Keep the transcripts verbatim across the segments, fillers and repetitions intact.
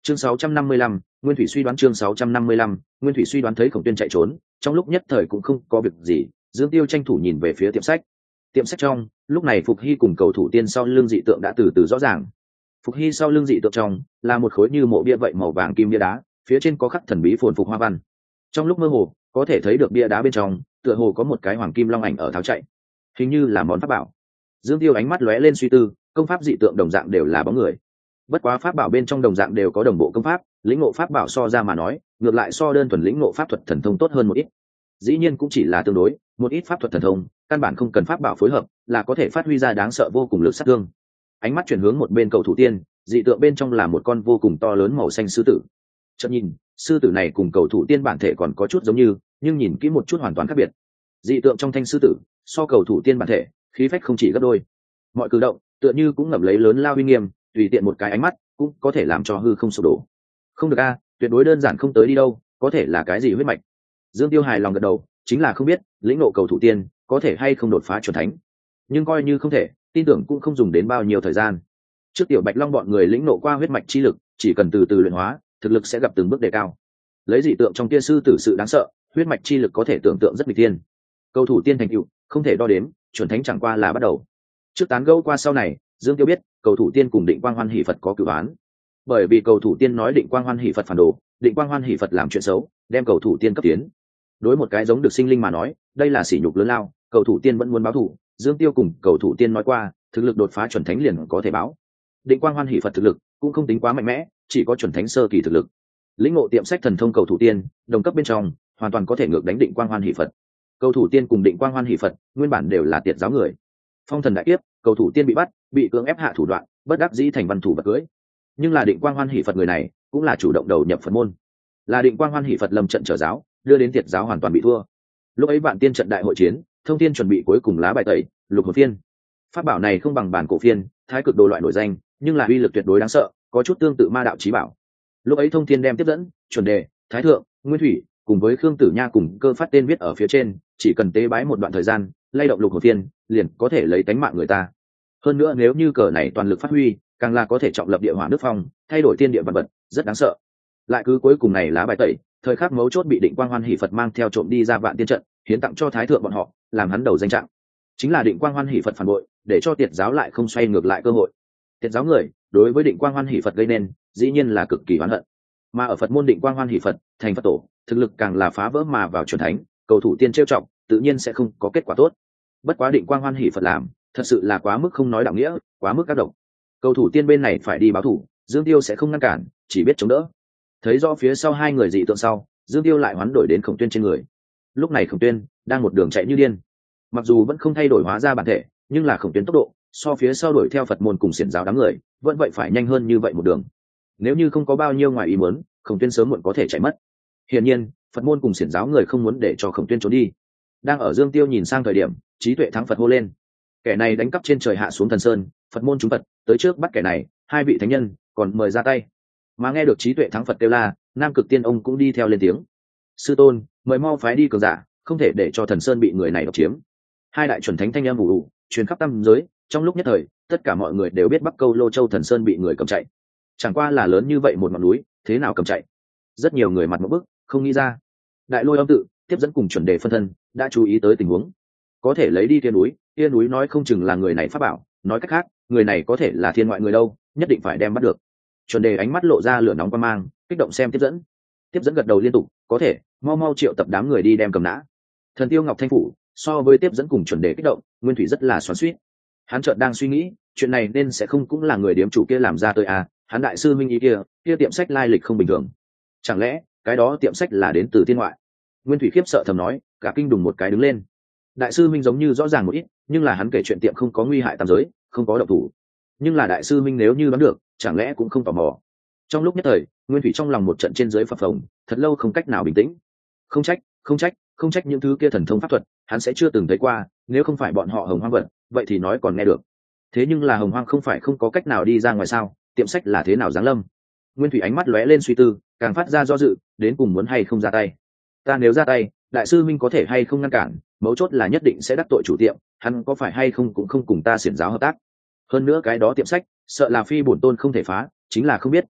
Chương sáu trăm năm mươi lăm, Nguyên Thủy suy đoán chương sáu trăm năm mươi lăm, Nguyên Thủy suy đoán thấy Khổng Tuyên chạy trốn, trong lúc nhất thời cũng không có việc gì, Dương Tiêu tranh thủ nhìn về phía tiệm sách. Tiệm sách trong, lúc này Phục Hy cùng cầu thủ tiên sau lưng dị tượng đã từ từ rõ ràng. Phục Hy sau lưng dị tượng trong là một khối như mộ bia vậy màu vàng kim bia đá, phía trên có khắc thần bí phồn phục hoa văn. Trong lúc mơ hồ, có thể thấy được bia đá bên trong, tựa hồ có một cái hoàng kim long ảnh ở tháo chạy, hình như là món pháp bảo. Dương Tiêu ánh mắt lóe lên suy tư, công pháp dị tượng đồng dạng đều là bóng người. Bất quá pháp bảo bên trong đồng dạng đều có đồng bộ công pháp, lĩnh ngộ pháp bảo so ra mà nói, ngược lại so đơn thuần lĩnh ngộ pháp thuật thần thông tốt hơn một ít. Dĩ nhiên cũng chỉ là tương đối, một ít pháp thuật thần thông, căn bản không cần pháp bảo phối hợp, là có thể phát huy ra đáng sợ vô cùng lực sát thương. Ánh mắt chuyển hướng một bên cầu thủ tiên, dị tượng bên trong là một con vô cùng to lớn màu xanh sư tử. Chợt nhìn, sư tử này cùng cầu thủ tiên bản thể còn có chút giống như, nhưng nhìn kỹ một chút hoàn toàn khác biệt. Dị tượng trong thanh sư tử, so cầu thủ tiên bản thể, khí phách không chỉ gấp đôi. Mọi cử động, tựa như cũng ngậm lấy lớn lao uy nghiêm, tùy tiện một cái ánh mắt, cũng có thể làm cho hư không sụp đổ. Không được a, tuyệt đối đơn giản không tới đi đâu, có thể là cái gì huyết mạch. Dương Tiêu hài lòng gật đầu, chính là không biết, lĩnh ngộ cầu thủ tiên, có thể hay không đột phá chuẩn thánh. Nhưng coi như không thể, tin tưởng cũng không dùng đến bao nhiêu thời gian. Trước tiểu Bạch Long bọn người lĩnh ngộ qua huyết mạch chi lực, chỉ cần từ từ luyện hóa, thực lực sẽ gặp từng bước đề cao. Lấy dị tượng trong kia sư tử sự đáng sợ, huyết mạch chi lực có thể tưởng tượng rất nghịch tiên. Cầu thủ tiên thành tựu, không thể đo đếm, chuẩn thánh chẳng qua là bắt đầu. Trước tán gẫu qua sau này, Dương Tiêu biết, cầu thủ tiên cùng Định Quang Hoan Hỷ Phật có cửu án. Bởi vì cầu thủ tiên nói Định Quang Hoan Hỷ Phật phản đồ, Định Quang Hoan Hỷ Phật làm chuyện xấu, đem cầu thủ tiên cấp tiến. Đối một cái giống được sinh linh mà nói, đây là sỉ nhục lớn lao, cầu thủ tiên vẫn muốn báo thù. Dương Tiêu cùng cầu thủ tiên nói qua, thực lực đột phá chuẩn thánh liền có thể báo. Định Quang Hoan Hỷ Phật thực lực cũng không tính quá mạnh mẽ, chỉ có chuẩn thánh sơ kỳ thực lực. Lĩnh ngộ tiệm sách thần thông cầu thủ tiên, đồng cấp bên trong, hoàn toàn có thể ngược đánh Định Quang Hoan Hỷ Phật. Cầu thủ tiên cùng Định Quang Hoan Hỷ Phật, nguyên bản đều là tiệt giáo người. Phong thần đại kiếp, cầu thủ tiên bị bắt, bị cưỡng ép hạ thủ đoạn, bất đắc dĩ thành văn thủ vật cưới. Nhưng là Định Quang Hoan Hỷ Phật người này, cũng là chủ động đầu nhập Phật môn. Là Định Quang Hoan Hỷ Phật lâm trận trở giáo, đưa đến tiệt giáo hoàn toàn bị thua. Lúc ấy Vạn Tiên trận đại hội chiến, Thông Thiên chuẩn bị cuối cùng lá bài tẩy, Lục Hồn Phiên. Pháp bảo này không bằng bản cổ phiên, thái cực đồ loại nổi danh, nhưng là uy lực tuyệt đối đáng sợ, có chút tương tự ma đạo chí bảo. Lúc ấy Thông Thiên đem tiếp dẫn, chuẩn đề, thái thượng, nguyên thủy, cùng với Khương Tử Nha cùng cơ phát tên viết ở phía trên, chỉ cần tế bái một đoạn thời gian, lay động Lục Hồn Phiên, liền có thể lấy tánh mạng người ta. Hơn nữa nếu như cờ này toàn lực phát huy, càng là có thể trọng lập địa hỏa nước phong, thay đổi thiên địa vật vật, rất đáng sợ. Lại cứ cuối cùng này lá bài tẩy, thời khắc mấu chốt bị Định Quang Hoan Hỷ Phật mang theo trộm đi ra Vạn Tiên trận, hiến tặng cho thái thượng bọn họ, làm hắn đầu danh trạng. Chính là Định Quang Hoan Hỷ Phật phản bội, để cho tiệt giáo lại không xoay ngược lại cơ hội. Tiệt giáo người đối với Định Quang Hoan Hỷ Phật gây nên, dĩ nhiên là cực kỳ oán hận. Mà ở Phật môn Định Quang Hoan Hỷ Phật, thành Phật tổ, thực lực càng là phá vỡ mà vào chuẩn thánh, cầu thủ tiên trêu trọng, tự nhiên sẽ không có kết quả tốt. Bất quá Định Quang Hoan Hỷ Phật làm, thật sự là quá mức không nói đạo nghĩa, quá mức các độc. Cầu thủ tiên bên này phải đi báo thủ, Dương Tiêu sẽ không ngăn cản, chỉ biết chống đỡ. Thấy rõ phía sau hai người dị tượng sau, Dương Tiêu lại hoán đổi đến Khổng Tuyên trên người. Lúc này Khổng Tuyên đang một đường chạy như điên, mặc dù vẫn không thay đổi hóa ra bản thể, nhưng là Khổng Tuyên tốc độ so phía sau đuổi theo Phật môn cùng xiển giáo đám người vẫn vậy phải nhanh hơn như vậy một đường. Nếu như không có bao nhiêu ngoài ý muốn, Khổng Tuyên sớm muộn có thể chạy mất. Hiển nhiên Phật môn cùng xiển giáo người không muốn để cho Khổng Tuyên trốn đi. Đang ở Dương Tiêu nhìn sang thời điểm, Trí Tuệ Thắng Phật hô lên: kẻ này đánh cắp trên trời hạ xuống thần sơn, Phật môn chúng Phật tới trước bắt kẻ này, hai vị thánh nhân còn mời ra tay. Mà nghe được Trí Tuệ Thắng Phật kêu la, Nam Cực Tiên ông cũng đi theo lên tiếng: sư tôn, mời mau phái đi cường giả, không thể để cho thần sơn bị người này độc chiếm. Hai đại chuẩn thánh thanh âm ù ù truyền khắp tam giới, trong lúc nhất thời tất cả mọi người đều biết Bắc Câu Lô Châu thần sơn bị người cầm chạy. Chẳng qua là lớn như vậy một ngọn núi, thế nào cầm chạy? Rất nhiều người mặt một bức, không nghĩ ra. Đại Lôi Âm tự tiếp dẫn cùng chuẩn đề phân thân đã chú ý tới tình huống, có thể lấy đi thiên núi, thiên núi nói không chừng là người này pháp bảo, nói cách khác người này có thể là thiên ngoại người đâu, nhất định phải đem bắt được. Chuẩn đề ánh mắt lộ ra lửa nóng quan mang, kích động xem tiếp dẫn. Tiếp dẫn gật đầu liên tục, có thể, mau mau triệu tập đám người đi đem cầm nã. Thần Tiêu Ngọc Thanh phủ so với tiếp dẫn cùng chuẩn đề kích động, Nguyên Thủy rất là xoắn xuýt. Hắn chợt đang suy nghĩ, chuyện này nên sẽ không cũng là người điếm chủ kia làm ra tôi à? Hắn đại sư minh ý kia, kia tiệm sách lai lịch không bình thường. Chẳng lẽ cái đó tiệm sách là đến từ thiên ngoại? Nguyên Thủy khiếp sợ thầm nói, cả kinh đùng một cái đứng lên. Đại sư minh giống như rõ ràng một ít, nhưng là hắn kể chuyện tiệm không có nguy hại tam giới, không có độc thủ. Nhưng là đại sư minh nếu như đoán được, chẳng lẽ cũng không tò mò? Trong lúc nhất thời, Nguyên Thủy trong lòng một trận trên dưới phập phồng, thật lâu không cách nào bình tĩnh. Không trách, không trách, không trách những thứ kia thần thông pháp thuật, hắn sẽ chưa từng thấy qua, nếu không phải bọn họ Hồng Hoang vật, vậy thì nói còn nghe được. Thế nhưng là Hồng Hoang không phải không có cách nào đi ra ngoài sao? Tiệm sách là thế nào giáng lâm? Nguyên Thủy ánh mắt lóe lên suy tư, càng phát ra do dự, đến cùng muốn hay không ra tay. Ta nếu ra tay, đại sư minh có thể hay không ngăn cản, mấu chốt là nhất định sẽ đắc tội chủ tiệm, hắn có phải hay không cũng không cùng ta xiển giáo hợp tác. Hơn nữa cái đó tiệm sách, sợ là phi bổn tôn không thể phá, chính là không biết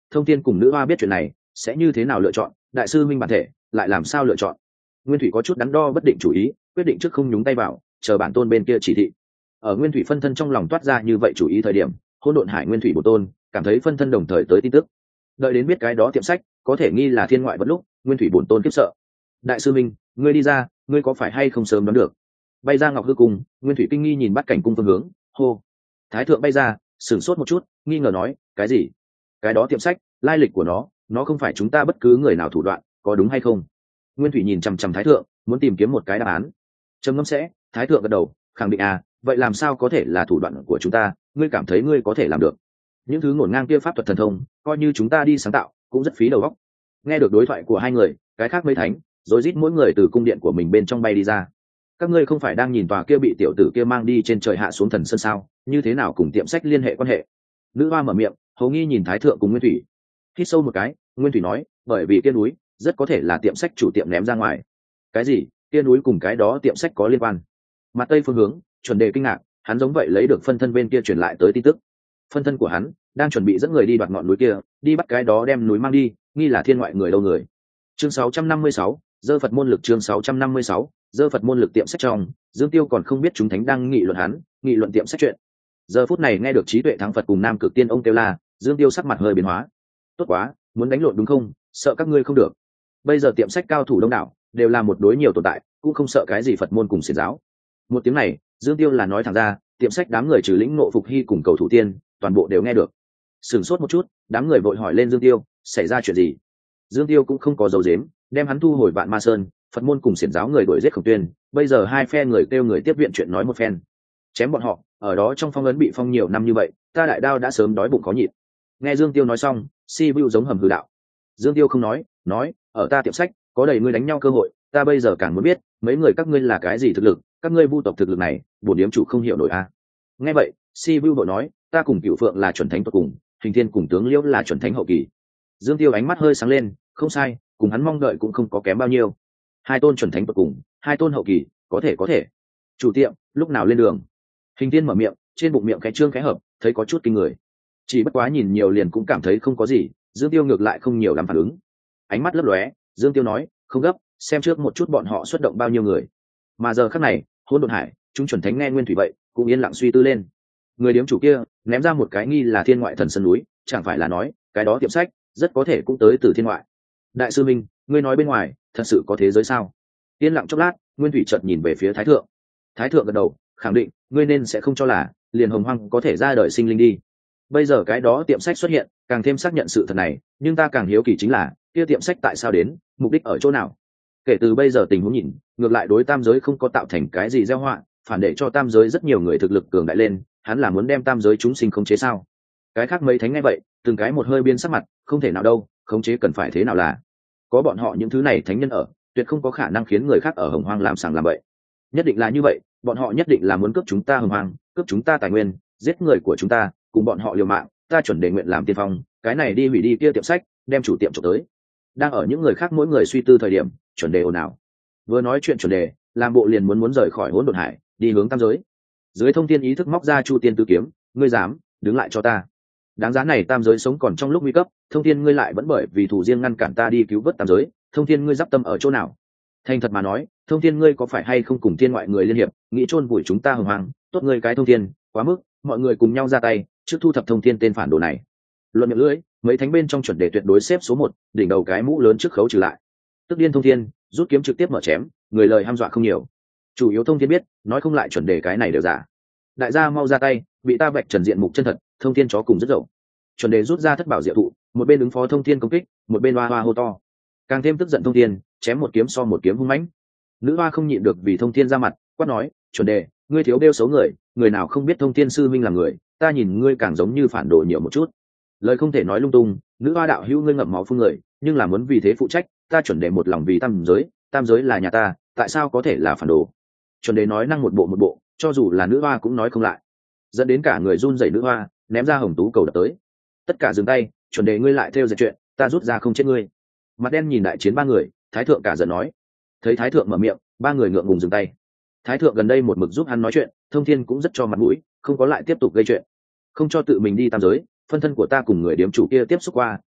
thông thiên cùng nữ hoa biết chuyện này sẽ như thế nào lựa chọn, đại sư minh bản thể lại làm sao lựa chọn. Nguyên thủy có chút đắn đo bất định chủ ý, quyết định trước không nhúng tay vào, chờ bản tôn bên kia chỉ thị. Ở nguyên thủy phân thân trong lòng toát ra như vậy chủ ý thời điểm, hỗn độn hải nguyên thủy bổ tôn cảm thấy phân thân đồng thời tới tin tức. Đợi đến biết cái đó tiệm sách có thể nghi là thiên ngoại bất lúc, nguyên thủy bổn tôn kiếp sợ. Đại sư minh, ngươi đi ra, ngươi có phải hay không sớm đoán được? Bay ra ngọc hư cung, nguyên thủy kinh nghi nhìn bắt cảnh cung phương hướng, hô. Thái thượng bay ra, sửng sốt một chút, nghi ngờ nói, cái gì? Cái đó tiệm sách, lai lịch của nó, nó không phải chúng ta bất cứ người nào thủ đoạn, có đúng hay không? Nguyên thủy nhìn chằm chằm thái thượng, muốn tìm kiếm một cái đáp án. Trầm ngâm sẽ, thái thượng gật đầu, khẳng định à, vậy làm sao có thể là thủ đoạn của chúng ta? Ngươi cảm thấy ngươi có thể làm được? Những thứ ngổn ngang kia pháp thuật thần thông, coi như chúng ta đi sáng tạo, cũng rất phí đầu óc. Nghe được đối thoại của hai người, cái khác mấy thánh, rồi rít mỗi người từ cung điện của mình bên trong bay đi ra. Các ngươi không phải đang nhìn tòa kia bị tiểu tử kia mang đi trên trời hạ xuống thần sơn sao? Như thế nào cùng tiệm sách liên hệ quan hệ? Nữ hoa mở miệng, hầu nghi nhìn thái thượng cùng nguyên thủy. Hít sâu một cái, nguyên thủy nói, bởi vì kia núi rất có thể là tiệm sách chủ tiệm ném ra ngoài. Cái gì? Kia núi cùng cái đó tiệm sách có liên quan? Mặt tây phương hướng, chuẩn đề kinh ngạc, hắn giống vậy lấy được phân thân bên kia truyền lại tới tin tức. Phân thân của hắn đang chuẩn bị dẫn người đi đoạt ngọn núi kia, đi bắt cái đó đem núi mang đi, nghi là thiên ngoại người đâu người. Chương sáu trăm năm mươi sáu, dơ Phật môn lực. Chương sáu trăm năm mươi sáu, dơ Phật môn lực. Tiệm sách trong, Dương Tiêu còn không biết chúng thánh đang nghị luận hắn, nghị luận tiệm sách chuyện. Giờ phút này nghe được trí tuệ thắng Phật cùng Nam Cực Tiên ông kêu la, Dương Tiêu sắc mặt hơi biến hóa. Tốt quá, muốn đánh lộn đúng không? Sợ các ngươi không được. Bây giờ tiệm sách cao thủ đông đảo, đều là một đối nhiều tồn tại, cũng không sợ cái gì Phật môn cùng xiển giáo. Một tiếng này, Dương Tiêu là nói thẳng ra, tiệm sách đám người trừ lĩnh nộ Phục Hy cùng cầu thủ tiên, toàn bộ đều nghe được. Sửng sốt một chút, đám người vội hỏi lên Dương Tiêu, xảy ra chuyện gì? Dương Tiêu cũng không có dấu dếm, đem hắn thu hồi Vạn Ma Sơn, Phật môn cùng xiển giáo người đuổi giết Khổng Tuyên, bây giờ hai phe người kêu người tiếp viện chuyện nói một phen. Chém bọn họ, ở đó trong phong ấn bị phong nhiều năm như vậy, ta đại đao đã sớm đói bụng khó nhịn. Nghe Dương Tiêu nói xong, Si Vu giống hầm hư đạo. Dương Tiêu không nói, nói, ở ta tiệm sách, có đầy ngươi đánh nhau cơ hội, ta bây giờ càng muốn biết, mấy người các ngươi là cái gì thực lực, các ngươi vu tộc thực lực này, bổn điếm chủ không hiểu nổi a. À. Nghe vậy, Si Vu vội nói, ta cùng Cửu Phượng là chuẩn thánh tuyệt cùng, Hình Thiên cùng tướng Liễu là chuẩn thánh hậu kỳ. Dương Tiêu ánh mắt hơi sáng lên, không sai, cùng hắn mong đợi cũng không có kém bao nhiêu. Hai tôn chuẩn thánh tuyệt cùng, hai tôn hậu kỳ, có thể có thể. Chủ tiệm, lúc nào lên đường? Hình Thiên mở miệng, trên bụng miệng cái trương cái hợp, thấy có chút kinh người. Chỉ bất quá nhìn nhiều liền cũng cảm thấy không có gì, Dương Tiêu ngược lại không nhiều lắm phản ứng. Ánh mắt lấp lóe, Dương Tiêu nói, không gấp, xem trước một chút bọn họ xuất động bao nhiêu người. Mà giờ khắc này, Hỗn Độn Hải, chúng chuẩn thánh nghe nguyên thủy vậy, cũng yên lặng suy tư lên. Người điếm chủ kia ném ra một cái nghi là thiên ngoại thần sơn núi, chẳng phải là nói cái đó tiệm sách rất có thể cũng tới từ thiên ngoại. Đại sư minh, ngươi nói bên ngoài thật sự có thế giới sao? Yên lặng chốc lát, nguyên thủy chợt nhìn về phía thái thượng. Thái thượng gật đầu, khẳng định, ngươi nên sẽ không cho là liền hồng hoang có thể ra đời sinh linh đi. Bây giờ cái đó tiệm sách xuất hiện, càng thêm xác nhận sự thật này, nhưng ta càng hiếu kỳ chính là kia tiệm sách tại sao đến, mục đích ở chỗ nào? Kể từ bây giờ tình huống nhìn, ngược lại đối tam giới không có tạo thành cái gì gieo họa, phản để cho tam giới rất nhiều người thực lực cường đại lên, hắn là muốn đem tam giới chúng sinh khống chế sao? Cái khác mấy thánh nghe vậy, từng cái một hơi biên sắc mặt, không thể nào đâu, khống chế cần phải thế nào là? Có bọn họ những thứ này thánh nhân ở, tuyệt không có khả năng khiến người khác ở hồng hoang làm sàng làm bậy. Nhất định là như vậy, bọn họ nhất định là muốn cướp chúng ta hồng hoang, cướp chúng ta tài nguyên, giết người của chúng ta, cùng bọn họ liều mạng, ta chuẩn đề nguyện làm tiên phong, cái này đi hủy đi kia tiệm sách, đem chủ tiệm trộm tới. Đang ở những người khác mỗi người suy tư thời điểm, chuẩn đề ồn ào. Vừa nói chuyện chuẩn đề, làm bộ liền muốn muốn rời khỏi hỗn độn hải, đi hướng tam giới. Dưới thông thiên ý thức móc ra chu tiên tứ kiếm, ngươi dám, đứng lại cho ta. Đáng giá này tam giới sống còn trong lúc nguy cấp, thông thiên ngươi lại vẫn bởi vì thủ riêng ngăn cản ta đi cứu vớt tam giới, thông thiên ngươi giáp tâm ở chỗ nào? Thành thật mà nói, thông thiên ngươi có phải hay không cùng thiên ngoại người liên hiệp, nghĩ chôn vùi chúng ta hồng hoang, tốt ngươi cái thông thiên, quá mức, mọi người cùng nhau ra tay, trước thu thập thông thiên tên phản đồ này. Luận miệng lưỡi, mấy thánh bên trong chuẩn đề tuyệt đối xếp số một, đỉnh đầu cái mũ lớn trước khấu trừ lại. Tức điên thông thiên, rút kiếm trực tiếp mở chém, người lời ham dọa không nhiều. Chủ yếu thông thiên biết, nói không lại chuẩn đề cái này đều giả. Đại gia mau ra tay, bị ta vạch trần diện mục chân thật, thông thiên chó cùng rất dậu. Chuẩn đề rút ra thất bảo diệu thụ, một bên ứng phó thông thiên công kích, một bên hoa hoa hô to. Càng thêm tức giận thông thiên, chém một kiếm so một kiếm hung mãnh. Nữ hoa không nhịn được vì thông thiên ra mặt, quát nói, chuẩn đề, ngươi thiếu đeo xấu người, người nào không biết thông thiên sư minh là người, ta nhìn ngươi càng giống như phản đồ nhiều một chút. Lời không thể nói lung tung, nữ hoa đạo hữu ngươi ngậm máu phun người, nhưng là muốn vì thế phụ trách, ta chuẩn đề một lòng vì tam giới, tam giới là nhà ta, tại sao có thể là phản đồ? Chuẩn đề nói năng một bộ một bộ, cho dù là nữ hoa cũng nói không lại, dẫn đến cả người run rẩy nữ hoa, ném ra hồng tú cầu đập tới. Tất cả dừng tay, chuẩn đề ngươi lại theo dệt chuyện, ta rút ra không chết ngươi. Mặt đen nhìn đại chiến ba người, thái thượng cả giận nói. Thấy thái thượng mở miệng, ba người ngượng ngùng dừng tay. Thái thượng gần đây một mực giúp hắn nói chuyện, thông thiên cũng rất cho mặt mũi, không có lại tiếp tục gây chuyện, không cho tự mình đi tam giới. Phân thân của ta cùng người điếm chủ kia tiếp xúc qua,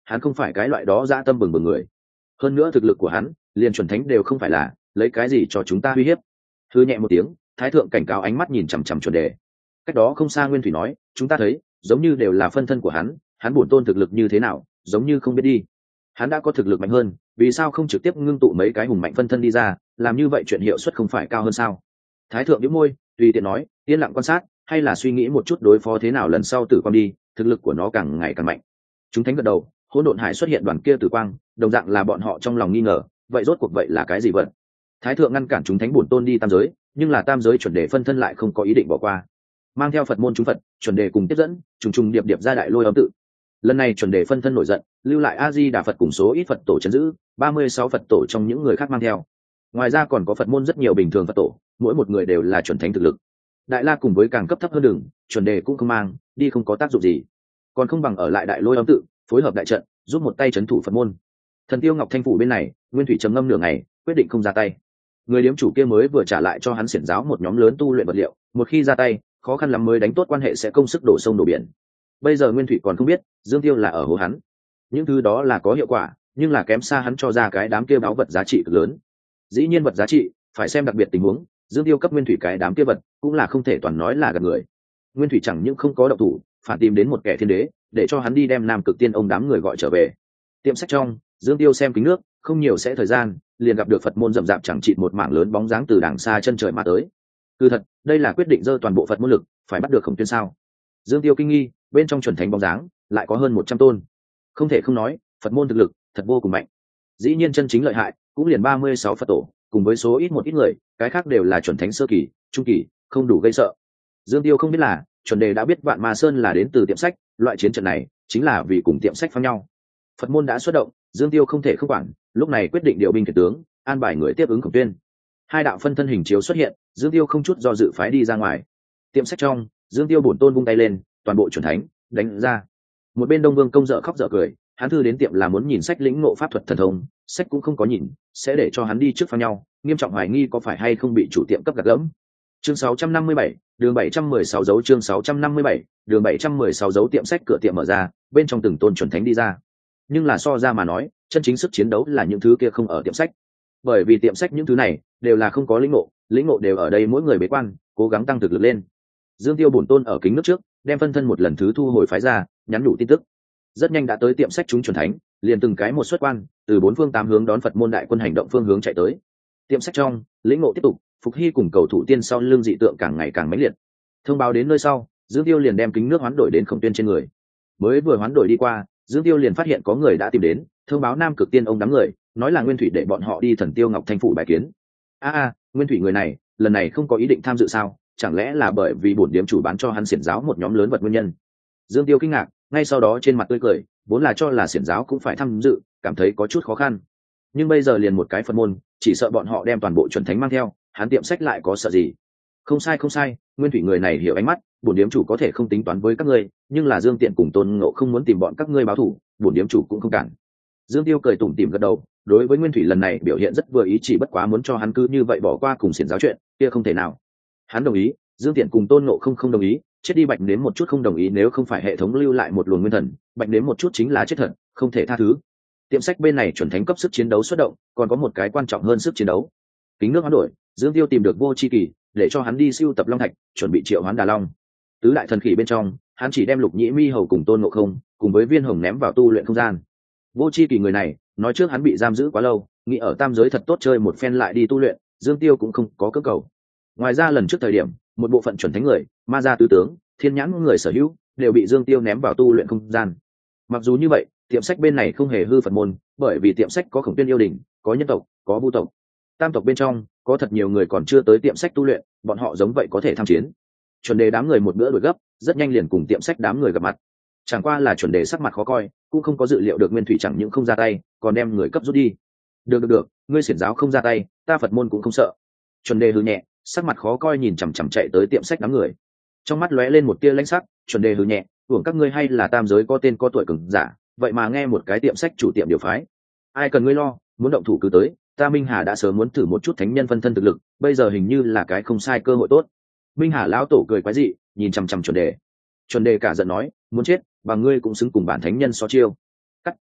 hắn không phải cái loại đó dã tâm bừng bừng người. Hơn nữa thực lực của hắn liền chuẩn thánh đều không phải là, lấy cái gì cho chúng ta uy hiếp. Hư nhẹ một tiếng, thái thượng cảnh cáo ánh mắt nhìn chằm chằm chuẩn đề. Cách đó không xa Nguyên Thủy nói, chúng ta thấy giống như đều là phân thân của hắn, hắn bổn tôn thực lực như thế nào giống như không biết đi. Hắn đã có thực lực mạnh hơn, vì sao không trực tiếp ngưng tụ mấy cái hùng mạnh phân thân đi ra, làm như vậy chuyện hiệu suất không phải cao hơn sao? Thái thượng nhíu môi, tùy tiện nói, yên lặng quan sát, hay là suy nghĩ một chút đối phó thế nào lần sau tử quang đi, thực lực của nó càng ngày càng mạnh. Chúng thánh gật đầu, hỗn độn hải xuất hiện đoàn kia tử quang, đồng dạng là bọn họ trong lòng nghi ngờ, vậy rốt cuộc vậy là cái gì vật? Thái thượng ngăn cản chúng thánh bổn tôn đi tam giới, nhưng là tam giới chuẩn đề phân thân lại không có ý định bỏ qua, mang theo Phật môn chúng Phật, chuẩn đề cùng tiếp dẫn, trùng trùng điệp điệp ra đại lôi âm tự. Lần này chuẩn đề phân thân nổi giận, lưu lại a di đà Phật cùng số ít Phật tổ trấn giữ, ba mươi sáu Phật tổ trong những người khác mang theo. Ngoài ra còn có Phật môn rất nhiều bình thường Phật tổ, mỗi một người đều là chuẩn thánh thực lực. Đại la cùng với càng cấp thấp hơn đường, chuẩn đề cũng không mang, đi không có tác dụng gì, còn không bằng ở lại đại lôi âm tự, phối hợp đại trận, giúp một tay trấn thủ Phật môn. Thần Tiêu Ngọc Thanh phủ bên này, Nguyên Thủy trầm ngâm nửa ngày, quyết định không ra tay. Người điếm chủ kia mới vừa trả lại cho hắn xiển giáo một nhóm lớn tu luyện vật liệu, một khi ra tay, khó khăn lắm mới đánh tốt quan hệ sẽ công sức đổ sông đổ biển. Bây giờ Nguyên Thủy còn không biết Dương Tiêu là ở hố hắn, những thứ đó là có hiệu quả, nhưng là kém xa hắn cho ra cái đám kia báu vật giá trị cực lớn. Dĩ nhiên vật giá trị phải xem đặc biệt tình huống, Dương Tiêu cấp Nguyên Thủy cái đám kia vật cũng là không thể toàn nói là gạt người. Nguyên Thủy chẳng những không có động thủ, phản tìm đến một kẻ thiên đế, để cho hắn đi đem Nam Cực Tiên ông đám người gọi trở về. Tiệm sách trong, Dương Tiêu xem kính nước, không nhiều sẽ thời gian, liền gặp được Phật môn rậm rạp chẳng chịt một mảng lớn bóng dáng từ đàng xa chân trời mà tới. Cứ thật, đây là quyết định dơ toàn bộ Phật môn lực, phải bắt được Khổng Tuyên sao? Dương Tiêu kinh nghi, bên trong chuẩn thánh bóng dáng lại có hơn một trăm tôn. Không thể không nói, Phật môn thực lực thật vô cùng mạnh. Dĩ nhiên chân chính lợi hại, cũng liền ba mươi sáu Phật tổ, cùng với số ít một ít người, cái khác đều là chuẩn thánh sơ kỳ, trung kỳ, không đủ gây sợ. Dương Tiêu không biết là, chuẩn đề đã biết Vạn Ma Sơn là đến từ tiệm sách, loại chiến trận này chính là vì cùng tiệm sách phang nhau. Phật môn đã xuất động, Dương Tiêu không thể không quản, lúc này quyết định điều binh khiển tướng, an bài người tiếp ứng Khổng Tuyên. Hai đạo phân thân hình chiếu xuất hiện, Dương Tiêu không chút do dự phái đi ra ngoài. Tiệm sách trong, Dương Tiêu bổn tôn vung tay lên, toàn bộ chuẩn thánh đánh ra. Một bên Đông Vương công dở khóc dở cười, hắn thư đến tiệm là muốn nhìn sách lĩnh ngộ pháp thuật thần thông, sách cũng không có nhìn, sẽ để cho hắn đi trước phang nhau, nghiêm trọng hoài nghi có phải hay không bị chủ tiệm cấp gạt gẫm. Chương sáu trăm năm mươi bảy, đường bảy trăm mười sáu dấu chương sáu trăm năm mươi bảy, đường bảy trăm mười sáu dấu tiệm sách cửa tiệm mở ra, bên trong từng tôn chuẩn thánh đi ra. Nhưng là so ra mà nói, chân chính sức chiến đấu là những thứ kia không ở tiệm sách. Bởi vì tiệm sách những thứ này đều là không có lĩnh ngộ, lĩnh ngộ đều ở đây mỗi người bế quan, cố gắng tăng thực lực lên. Dương Tiêu bổn tôn ở kính nước trước, đem phân thân một lần thứ thu hồi phái ra, nhắn nhủ tin tức. Rất nhanh đã tới tiệm sách chúng chuẩn thánh, liền từng cái một xuất quan, từ bốn phương tám hướng đón Phật môn đại quân hành động phương hướng chạy tới. Tiệm sách trong, lĩnh ngộ tiếp tục, Phục Hy cùng cầu thủ tiên sau lưng dị tượng càng ngày càng mãnh liệt. Thông báo đến nơi sau, Dương Tiêu liền đem kính nước hoán đổi đến Khổng Tuyên trên người. Mới vừa hoán đổi đi qua, Dương Tiêu liền phát hiện có người đã tìm đến, thông báo Nam Cực Tiên ông đám người, nói là Nguyên Thủy để bọn họ đi Thần Tiêu Ngọc Thanh phủ bài kiến. A a, Nguyên Thủy người này, lần này không có ý định tham dự sao? Chẳng lẽ là bởi vì bổn điếm chủ bán cho hắn xiển giáo một nhóm lớn vật nguyên nhân? Dương Tiêu kinh ngạc, ngay sau đó trên mặt tươi cười, vốn là cho là xiển giáo cũng phải tham dự, cảm thấy có chút khó khăn. Nhưng bây giờ liền một cái Phật môn, chỉ sợ bọn họ đem toàn bộ chuẩn thánh mang theo, hắn tiệm sách lại có sợ gì? Không sai không sai, Nguyên Thủy người này hiểu ánh mắt, bổn điếm chủ có thể không tính toán với các ngươi, nhưng là Dương Tiện cùng Tôn Ngộ không muốn tìm bọn các ngươi báo thù, bổn điếm chủ cũng không cản. Dương Tiêu cười tủm tỉm gật đầu, đối với Nguyên Thủy lần này biểu hiện rất vừa ý, chỉ bất quá muốn cho hắn cứ như vậy bỏ qua cùng xiển giáo chuyện, kia không thể nào. Hắn đồng ý, Dương Tiện cùng Tôn Ngộ không không đồng ý, chết đi Bạch Nếm một chút không đồng ý, nếu không phải hệ thống lưu lại một luồng nguyên thần, Bạch Nếm một chút chính là chết thật, không thể tha thứ. Tiệm sách bên này chuẩn thánh cấp sức chiến đấu xuất động, còn có một cái quan trọng hơn sức chiến đấu. Kính nước hoán đổi, Dương Tiêu tìm được Vô Chi Kỳ, để cho hắn đi siêu tập long thạch, chuẩn bị triệu hoán Đà Long. Tứ đại thần khỉ bên trong, hắn chỉ đem Lục Nhĩ Mi hầu cùng Tôn Ngộ không, cùng với Viên Hồng ném vào tu luyện không gian. Vô Chi Kỳ người này, nói trước hắn bị giam giữ quá lâu, nghĩ ở tam giới thật tốt chơi một phen lại đi tu luyện, Dương Tiêu cũng không có cơ cầu. Ngoài ra lần trước thời điểm, một bộ phận chuẩn thánh người, ma gia tứ tướng, thiên nhãn người sở hữu, đều bị Dương Tiêu ném vào tu luyện không gian. Mặc dù như vậy, tiệm sách bên này không hề hư Phật môn, bởi vì tiệm sách có Khổng Tuyên yêu đình, có nhân tộc, có vu tộc, tam tộc bên trong có thật nhiều người còn chưa tới tiệm sách tu luyện, bọn họ giống vậy có thể tham chiến. Chuẩn đề đám người một bữa đuổi gấp, rất nhanh liền cùng tiệm sách đám người gặp mặt. Chẳng qua là chuẩn đề sắc mặt khó coi, cũng không có dự liệu được Nguyên Thủy chẳng những không ra tay, còn đem người cấp rút đi. Được được được, ngươi xiển giáo không ra tay, ta Phật môn cũng không sợ. Chuẩn đề hừ nhẹ, sắc mặt khó coi nhìn chằm chằm chạy tới tiệm sách đám người, trong mắt lóe lên một tia lãnh sắc. Chuẩn đề hừ nhẹ, hưởng các ngươi hay là tam giới có tên có tuổi cường giả, vậy mà nghe một cái tiệm sách chủ tiệm điều phái, ai cần ngươi lo, muốn động thủ cứ tới, ta Minh Hà đã sớm muốn thử một chút thánh nhân phân thân thực lực, bây giờ hình như là cái không sai cơ hội tốt. Minh Hà lão tổ cười quái dị, nhìn chằm chằm chuẩn đề. Chuẩn đề cả giận nói, muốn chết, bằng ngươi cũng xứng cùng bản thánh nhân so chiêu. Cắt,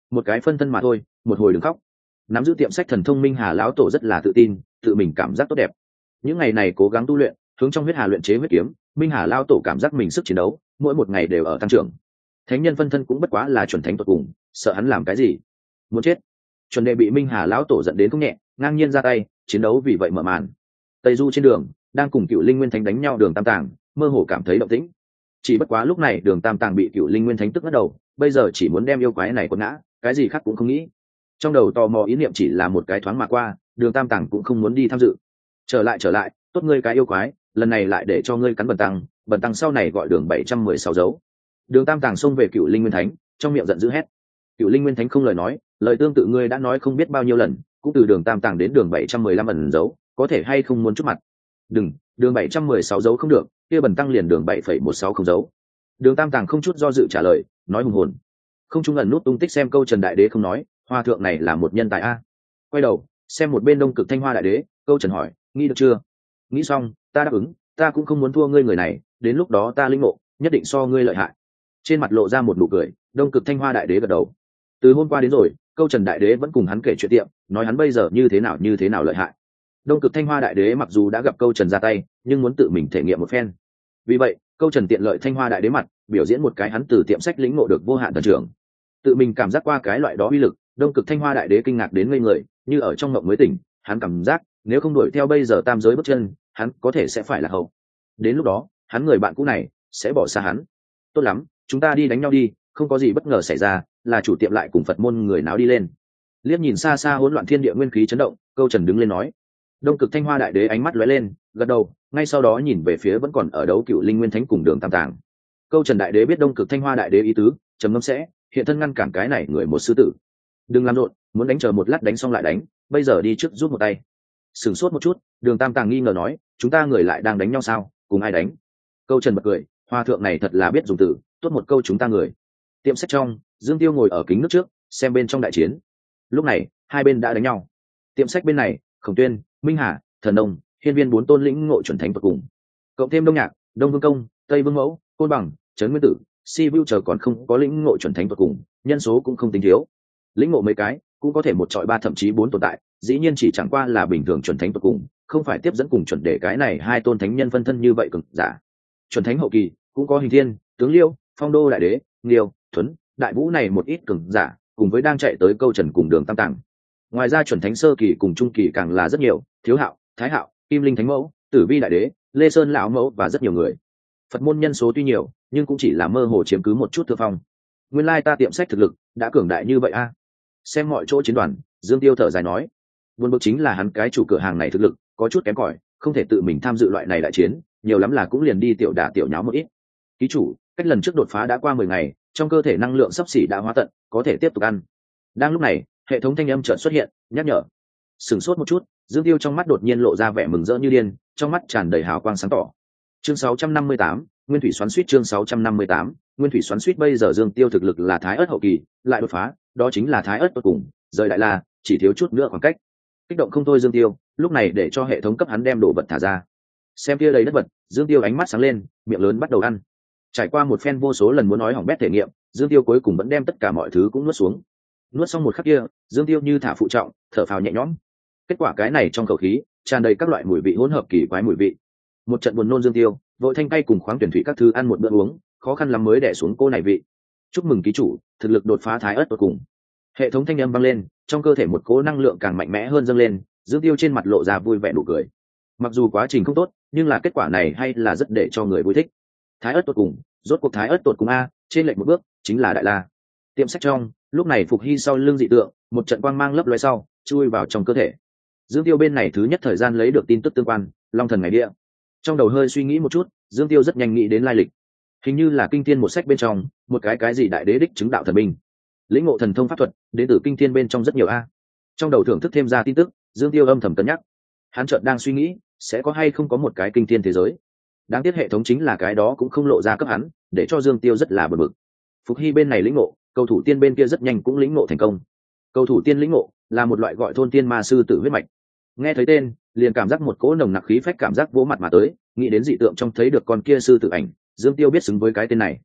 một cái phân thân mà thôi, một hồi đừng khóc. Nắm giữ tiệm sách thần thông Minh Hà lão tổ rất là tự tin, tự mình cảm giác tốt đẹp. Những ngày này cố gắng tu luyện, hướng trong huyết hà luyện chế huyết kiếm, Minh Hà lão tổ cảm giác mình sức chiến đấu mỗi một ngày đều ở tăng trưởng. Thánh nhân phân thân cũng bất quá là chuẩn thánh tuyệt cùng, sợ hắn làm cái gì? Muốn chết. Chuẩn Đề bị Minh Hà lão tổ giận đến không nhẹ, ngang nhiên ra tay, chiến đấu vì vậy mở màn. Tây Du trên đường, đang cùng Cựu Linh Nguyên Thánh đánh nhau Đường Tam Tàng, mơ hồ cảm thấy động tĩnh. Chỉ bất quá lúc này Đường Tam Tàng bị Cựu Linh Nguyên Thánh tức ngất đầu, bây giờ chỉ muốn đem yêu quái này quật ngã, cái gì khác cũng không nghĩ. Trong đầu tò mò ý niệm chỉ là một cái thoáng mà qua, Đường Tam Tàng cũng không muốn đi tham dự. Trở lại trở lại, tốt ngươi cái yêu quái, lần này lại để cho ngươi cắn Bần Tăng, Bần Tăng sau này gọi Đường bảy trăm mười sáu dấu. Đường Tam Tàng xông về Cựu Linh Nguyên Thánh, trong miệng giận dữ hét. Cựu Linh Nguyên Thánh không lời nói, lời tương tự ngươi đã nói không biết bao nhiêu lần, cũng từ Đường Tam Tàng đến Đường bảy trăm mười lăm ẩn dấu, có thể hay không muốn chút mặt. Đừng, Đường bảy trăm mười sáu dấu không được, kia Bần Tăng liền Đường bảy phẩy một sáu không dấu. Đường Tam Tàng không chút do dự trả lời, nói hùng hồn. Không trung ẩn nút tung tích xem câu Trần Đại Đế không nói, Hoa thượng này là một nhân tài a. Quay đầu, xem một bên Đông Cực Thanh Hoa Đại Đế, câu Trần hỏi, nghĩ được chưa? Nghĩ xong, ta đáp ứng, ta cũng không muốn thua ngươi người này, đến lúc đó ta linh ngộ, nhất định so ngươi lợi hại. Trên mặt lộ ra một nụ cười, Đông Cực Thanh Hoa Đại Đế gật đầu. Từ hôm qua đến rồi, câu Trần Đại Đế vẫn cùng hắn kể chuyện tiệm, nói hắn bây giờ như thế nào như thế nào lợi hại. Đông Cực Thanh Hoa Đại Đế mặc dù đã gặp câu Trần ra tay, nhưng muốn tự mình thể nghiệm một phen. Vì vậy, câu Trần tiện lợi Thanh Hoa Đại Đế mặt, biểu diễn một cái hắn từ tiệm sách lĩnh ngộ được vô hạn thần trưởng. Tự mình cảm giác qua cái loại đó uy lực, Đông Cực Thanh Hoa Đại Đế kinh ngạc đến ngây người, như ở trong mộng mới tỉnh, hắn cảm giác, nếu không đuổi theo bây giờ tam giới bước chân, hắn có thể sẽ phải là hậu. Đến lúc đó, hắn người bạn cũ này sẽ bỏ xa hắn. Tốt lắm, chúng ta đi đánh nhau đi, không có gì bất ngờ xảy ra, là chủ tiệm lại cùng Phật môn người náo đi lên. Liếc nhìn xa xa hỗn loạn thiên địa nguyên khí chấn động, câu Trần đứng lên nói. Đông Cực Thanh Hoa Đại Đế ánh mắt lóe lên, gật đầu, ngay sau đó nhìn về phía vẫn còn ở đấu Cựu Linh Nguyên Thánh cùng Đường Tam Tàng. Câu Trần Đại Đế biết Đông Cực Thanh Hoa Đại Đế ý tứ, trầm ngâm sẽ hiện thân ngăn cản cái này người một sư tử. Đừng làm rộn, muốn đánh chờ một lát đánh xong lại đánh, bây giờ đi trước giúp một tay. Sửng sốt một chút, Đường Tam Tàng nghi ngờ nói, chúng ta người lại đang đánh nhau sao, cùng ai đánh? Câu Trần bật cười, Hoa thượng này thật là biết dùng từ, tốt một câu chúng ta người. Tiệm sách trong, Dương Tiêu ngồi ở kính nước trước, xem bên trong đại chiến. Lúc này, hai bên đã đánh nhau. Tiệm sách bên này, Khổng Tuyên, Minh Hà, Thần Nông, Hiên Viên bốn tôn lĩnh ngộ chuẩn thánh tuyệt cùng, cộng thêm Đông Nhạc, Đông Vương Công, Tây Vương Mẫu, Côn Bằng, Trấn Nguyên Tử, Si Vu chờ còn không có lĩnh ngộ chuẩn thánh tuyệt cùng, nhân số cũng không tính thiếu. Lĩnh ngộ mấy cái, cũng có thể một trọi ba thậm chí bốn tồn tại, dĩ nhiên chỉ chẳng qua là bình thường chuẩn thánh tuyệt cùng, không phải tiếp dẫn cùng chuẩn để cái này hai tôn thánh nhân phân thân như vậy cực giả. Chuẩn thánh hậu kỳ cũng có Hình Thiên, Tướng Liêu, Phong Đô Đại Đế, Liêu, Thuấn, Đại Vũ này một ít cường giả, cùng với đang chạy tới câu Trần cùng Đường Tam Tàng. Ngoài ra chuẩn thánh sơ kỳ cùng trung kỳ càng là rất nhiều, Thiếu Hạo, Thái Hạo, Kim Linh Thánh Mẫu, Tử Vi Đại Đế, Lê Sơn lão mẫu và rất nhiều người. Phật môn nhân số tuy nhiều, nhưng cũng chỉ là mơ hồ chiếm cứ một chút thượng phong. Nguyên lai ta tiệm sách thực lực đã cường đại như vậy a. Xem mọi chỗ chiến đoàn, Dương Tiêu thở dài nói, buồn bực chính là hắn cái chủ cửa hàng này thực lực có chút kém cỏi, không thể tự mình tham dự loại này đại chiến, nhiều lắm là cũng liền đi tiểu đả tiểu nháo một ít. Ký chủ, cách lần trước đột phá đã qua mười ngày, trong cơ thể năng lượng sắp xỉ đã hóa tận, có thể tiếp tục ăn. Đang lúc này, hệ thống thanh âm chợt xuất hiện, nhắc nhở. Sửng sốt một chút, Dương Tiêu trong mắt đột nhiên lộ ra vẻ mừng rỡ như điên, trong mắt tràn đầy hào quang sáng tỏ. Chương sáu trăm năm mươi tám, Nguyên Thủy Xoắn Xuýt chương sáu trăm năm mươi tám, Nguyên Thủy Xoắn Xuýt bây giờ Dương Tiêu thực lực là Thái Ức hậu kỳ, lại đột phá, đó chính là Thái Ức cuối cùng, rời Đại La, chỉ thiếu chút nữa khoảng cách. Kích động không thôi Dương Tiêu, lúc này để cho hệ thống cấp hắn đem đồ vật thả ra. Xem kia đầy đất vật, Dương Tiêu ánh mắt sáng lên, miệng lớn bắt đầu ăn. Trải qua một phen vô số lần muốn nói hỏng bét thể nghiệm, Dương Tiêu cuối cùng vẫn đem tất cả mọi thứ cũng nuốt xuống. Nuốt xong một khắc kia, Dương Tiêu như thả phụ trọng, thở phào nhẹ nhõm. Kết quả cái này trong khẩu khí tràn đầy các loại mùi vị hỗn hợp kỳ quái mùi vị. Một trận buồn nôn Dương Tiêu, vội thanh cay cùng khoáng tuyển thủy các thứ ăn một bữa uống, khó khăn lắm mới đè xuống cô này vị. Chúc mừng ký chủ, thực lực đột phá Thái Ức cuối cùng. Hệ thống thanh âm vang lên, trong cơ thể một cỗ năng lượng càng mạnh mẽ hơn dâng lên, Dương Tiêu trên mặt lộ ra vui vẻ nụ cười. Mặc dù quá trình không tốt, nhưng là kết quả này hay là rất để cho người vui thích. Thái Ức cuối cùng, rốt cuộc Thái Ức cuối cùng a, trên lệch một bước, chính là Đại La. Tiệm sách trong, lúc này Phục Hy sau lưng dị tượng, một trận quang mang lấp lóe sau, chui vào trong cơ thể. Dương Tiêu bên này thứ nhất thời gian lấy được tin tức tương quan, Long Thần ngày địa. Trong đầu hơi suy nghĩ một chút, Dương Tiêu rất nhanh nghĩ đến lai lịch. Hình như là kinh thiên một sách bên trong, một cái cái gì đại đế đích chứng đạo thần binh. Lĩnh ngộ thần thông pháp thuật, đến từ kinh thiên bên trong rất nhiều a. Trong đầu thưởng thức thêm ra tin tức, Dương Tiêu âm thầm cân nhắc. Hắn chợt đang suy nghĩ, sẽ có hay không có một cái kinh thiên thế giới. Đáng tiếc hệ thống chính là cái đó cũng không lộ ra cấp hắn, để cho Dương Tiêu rất là bực bực. Phục Hy bên này lĩnh ngộ, cầu thủ tiên bên kia rất nhanh cũng lĩnh ngộ thành công. Cầu thủ tiên lĩnh ngộ là một loại gọi thôn tiên ma sư tử huyết mạch. Nghe thấy tên, liền cảm giác một cỗ nồng nặc khí phách cảm giác vỗ mặt mà tới, nghĩ đến dị tượng trong thấy được con kia sư tử ảnh, Dương Tiêu biết xứng với cái tên này.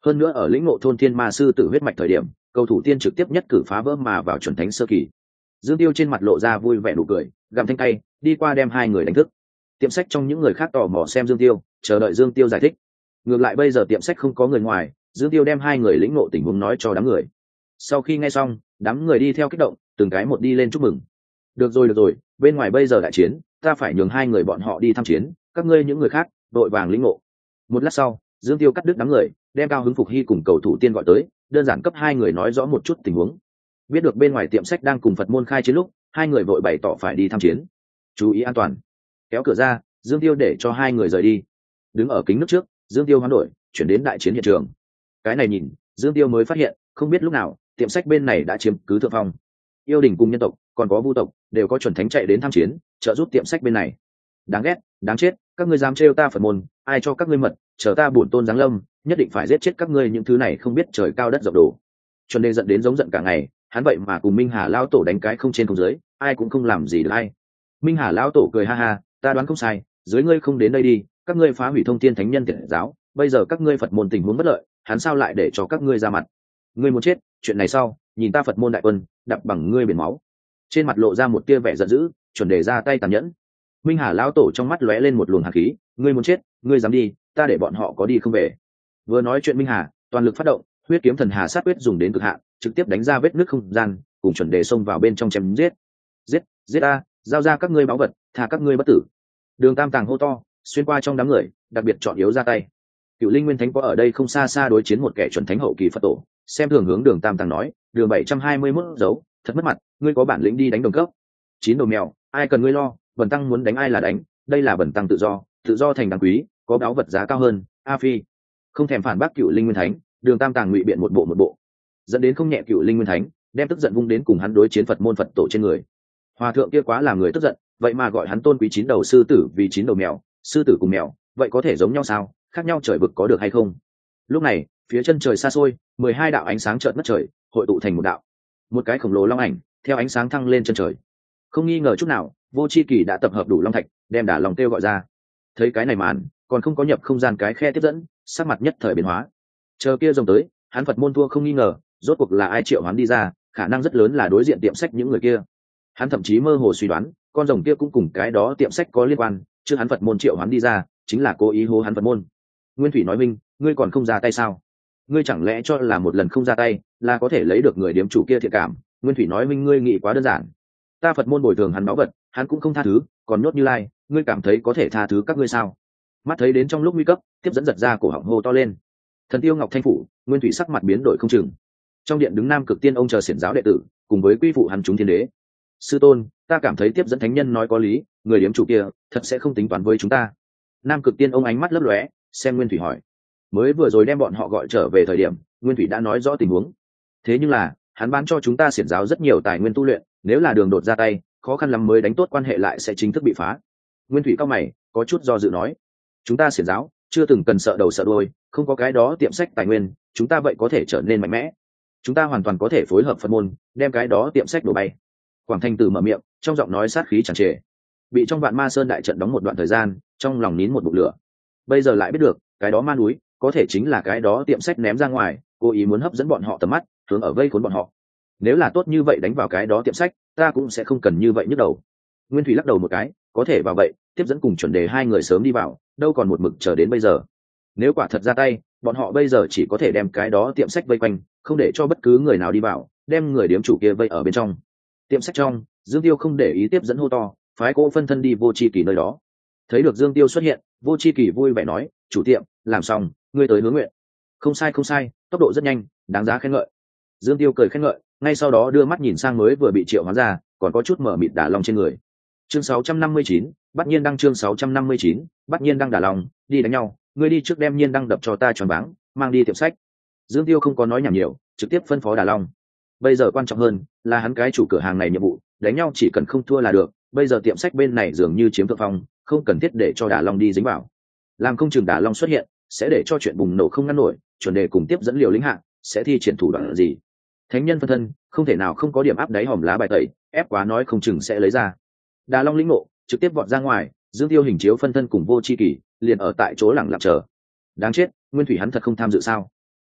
hơn nữa ở lĩnh ngộ thôn thiên ma sư tử huyết mạch thời điểm cầu thủ tiên trực tiếp nhất cử phá vỡ mà vào chuẩn thánh sơ kỳ. Dương Tiêu trên mặt lộ ra vui vẻ nụ cười, gặm thanh cay, đi qua đem hai người đánh thức. Tiệm sách trong những người khác tò mò xem Dương Tiêu, chờ đợi Dương Tiêu giải thích. Ngược lại bây giờ tiệm sách không có người ngoài, Dương Tiêu đem hai người lĩnh ngộ tình huống nói cho đám người. Sau khi nghe xong, đám người đi theo kích động, từng cái một đi lên chúc mừng. Được rồi được rồi, bên ngoài bây giờ đại chiến, ta phải nhường hai người bọn họ đi tham chiến, các ngươi những người khác, đội vàng lĩnh ngộ. Một lát sau, Dương Tiêu cắt đứt đám người, đem Cao Hứng Phục Hy cùng cầu thủ tiên gọi tới, đơn giản cấp hai người nói rõ một chút tình huống. Biết được bên ngoài tiệm sách đang cùng Phật môn khai chiến lúc, hai người vội bày tỏ phải đi tham chiến. Chú ý an toàn. Kéo cửa ra, Dương Tiêu để cho hai người rời đi. Đứng ở kính nước trước, Dương Tiêu hoán đổi, chuyển đến đại chiến hiện trường. Cái này nhìn, Dương Tiêu mới phát hiện, không biết lúc nào, tiệm sách bên này đã chiếm cứ thượng phong. Yêu đình cùng nhân tộc, còn có vu tộc, đều có chuẩn thánh chạy đến tham chiến, trợ giúp tiệm sách bên này. Đáng ghét, đáng chết, các ngươi dám trêu ta Phật môn, ai cho các ngươi mật, chờ ta bổn tôn giáng lâm, nhất định phải giết chết các ngươi những thứ này không biết trời cao đất rộng đồ. Chuẩn đề giận đến giống giận cả ngày, hắn vậy mà cùng Minh Hà lão tổ đánh cái không trên không dưới, ai cũng không làm gì được ai. Minh Hà lão tổ cười ha ha, ta đoán không sai, dưới ngươi không đến đây đi, các ngươi phá hủy thông thiên thánh nhân tiệt giáo, bây giờ các ngươi Phật môn tình huống bất lợi, hắn sao lại để cho các ngươi ra mặt? Ngươi muốn chết, chuyện này sau, nhìn ta Phật môn đại quân, đập bằng ngươi biển máu. Trên mặt lộ ra một tia vẻ giận dữ, chuẩn đề ra tay tàn nhẫn. Minh Hà lão tổ trong mắt lóe lên một luồng hàn khí, ngươi muốn chết, ngươi dám đi, ta để bọn họ có đi không về. Vừa nói chuyện Minh Hà, toàn lực phát động, huyết kiếm thần hà sát quyết dùng đến cực hạn, trực tiếp đánh ra vết nứt không gian, cùng chuẩn đề xông vào bên trong chém giết. Giết, giết a, giao ra các ngươi báu vật, tha các ngươi bất tử. Đường Tam Tàng hô to, xuyên qua trong đám người, đặc biệt chọn yếu ra tay. Cựu Linh Nguyên Thánh có ở đây không xa xa đối chiến một kẻ chuẩn thánh hậu kỳ Phật tổ, xem thường hướng Đường Tam Tàng nói, Đường bảy trăm hai mươi mốt dấu, thật mất mặt, ngươi có bản lĩnh đi đánh đồng cấp. Chín đầu mèo, ai cần ngươi lo, Bần tăng muốn đánh ai là đánh, đây là Bần tăng tự do, tự do thành đáng quý, có báu vật giá cao hơn, a phi. Không thèm phản bác Cựu Linh Nguyên Thánh, Đường Tam Tàng ngụy biện một bộ một bộ, dẫn đến không nhẹ Cựu Linh Nguyên Thánh, đem tức giận vung đến cùng hắn đối chiến Phật môn Phật tổ trên người. Hòa thượng kia quá làm người tức giận, vậy mà gọi hắn tôn quý chín đầu sư tử vì chín đầu mèo, sư tử cùng mèo, vậy có thể giống nhau sao, khác nhau trời vực có được hay không? Lúc này, phía chân trời xa xôi, mười hai đạo ánh sáng chợt ngất trời, hội tụ thành một đạo. Một cái khổng lồ long ảnh, theo ánh sáng thăng lên chân trời. Không nghi ngờ chút nào, Vô Chi Kỳ đã tập hợp đủ long thạch, đem Đả Long kêu gọi ra. Thấy cái này màn, còn không có nhập không gian cái khe tiếp dẫn, sắc mặt nhất thời biến hóa. Chờ kia rồng tới, hắn Phật môn thua không nghi ngờ, rốt cuộc là ai triệu hoán đi ra, khả năng rất lớn là đối diện tiệm sách những người kia. Hắn thậm chí mơ hồ suy đoán, con rồng kia cũng cùng cái đó tiệm sách có liên quan, chứ hắn Phật môn triệu hoán đi ra, chính là cố ý hô hắn Phật môn. Nguyên Thủy nói minh, ngươi còn không ra tay sao? Ngươi chẳng lẽ cho là một lần không ra tay, là có thể lấy được người điếm chủ kia thiện cảm? Nguyên Thủy nói minh, ngươi nghĩ quá đơn giản. Ta Phật môn bồi thường hắn báu vật, hắn cũng không tha thứ, còn nhốt Như Lai, ngươi cảm thấy có thể tha thứ các ngươi sao? Mắt thấy đến trong lúc nguy cấp, tiếp dẫn giật ra cổ họng hô to lên. Thần Tiêu Ngọc Thanh phủ, Nguyên Thủy sắc mặt biến đổi không chừng. Trong điện đứng Nam Cực Tiên ông chờ xiển giáo đệ tử, cùng với quy phụ hắn chúng thiên đế. Sư tôn, ta cảm thấy tiếp dẫn thánh nhân nói có lý, người điếm chủ kia thật sẽ không tính toán với chúng ta. Nam Cực Tiên ông ánh mắt lấp lóe, xem Nguyên Thủy hỏi. Mới vừa rồi đem bọn họ gọi trở về thời điểm, Nguyên Thủy đã nói rõ tình huống. Thế nhưng là, hắn bán cho chúng ta xiển giáo rất nhiều tài nguyên tu luyện, nếu là đường đột ra tay, khó khăn lắm mới đánh tốt quan hệ lại sẽ chính thức bị phá. Nguyên Thủy cao mày, có chút do dự nói. Chúng ta xiển giáo chưa từng cần sợ đầu sợ đuôi, không có cái đó tiệm sách tài nguyên, chúng ta vậy có thể trở nên mạnh mẽ. Chúng ta hoàn toàn có thể phối hợp Phật môn, đem cái đó tiệm sách đổ bay. Quảng Thanh Tử mở miệng, trong giọng nói sát khí tràn trề. Bị trong Vạn Ma Sơn đại trận đóng một đoạn thời gian, trong lòng nín một bụng lửa. Bây giờ lại biết được, cái đó ma núi, có thể chính là cái đó tiệm sách ném ra ngoài, cố ý muốn hấp dẫn bọn họ tầm mắt, hướng ở vây khốn bọn họ. Nếu là tốt như vậy đánh vào cái đó tiệm sách, ta cũng sẽ không cần như vậy nhức đầu. Nguyên Thủy lắc đầu một cái, có thể vào vậy, tiếp dẫn cùng chuẩn đề hai người sớm đi vào, đâu còn một mực chờ đến bây giờ. Nếu quả thật ra tay, bọn họ bây giờ chỉ có thể đem cái đó tiệm sách vây quanh, không để cho bất cứ người nào đi vào, đem người điếm chủ kia vây ở bên trong. Tiệm sách trong, Dương Tiêu không để ý tiếp dẫn hô to, phái cô phân thân đi Vô Chi Kỳ nơi đó. Thấy được Dương Tiêu xuất hiện, Vô Chi Kỳ vui vẻ nói, chủ tiệm, làm xong, ngươi tới hướng nguyện. Không sai không sai, tốc độ rất nhanh, đáng giá khen ngợi. Dương Tiêu cười khen ngợi, ngay sau đó đưa mắt nhìn sang mới vừa bị triệu hóa ra, còn có chút mở mịt Đả Long trên người. Chương sáu trăm năm mươi chín, bắt nhiên đăng chương sáu trăm năm mươi chín, bắt nhiên đăng Đả Long, đi đánh nhau, ngươi đi trước đem nhiên đăng đập cho ta tròn váng, mang đi tiệm sách. Dương Tiêu không có nói nhảm nhiều, trực tiếp phân phó Đả Long. Bây giờ quan trọng hơn là hắn cái chủ cửa hàng này nhiệm vụ, đánh nhau chỉ cần không thua là được, bây giờ tiệm sách bên này dường như chiếm thượng phong, không cần thiết để cho Đả Long đi dính vào. Làm không chừng Đả Long xuất hiện, sẽ để cho chuyện bùng nổ không ngăn nổi, chuẩn đề cùng tiếp dẫn liều lĩnh hạng, sẽ thi triển thủ đoạn gì. Thánh nhân phân thân, không thể nào không có điểm áp đáy hòm lá bài tẩy, ép quá nói không chừng sẽ lấy ra. Đả Long lĩnh ngộ, trực tiếp vọt ra ngoài, Dương Tiêu hình chiếu phân thân cùng Vô Chi Kỳ, liền ở tại chỗ lẳng lặng chờ. Đáng chết, Nguyên Thủy hắn thật không tham dự sao?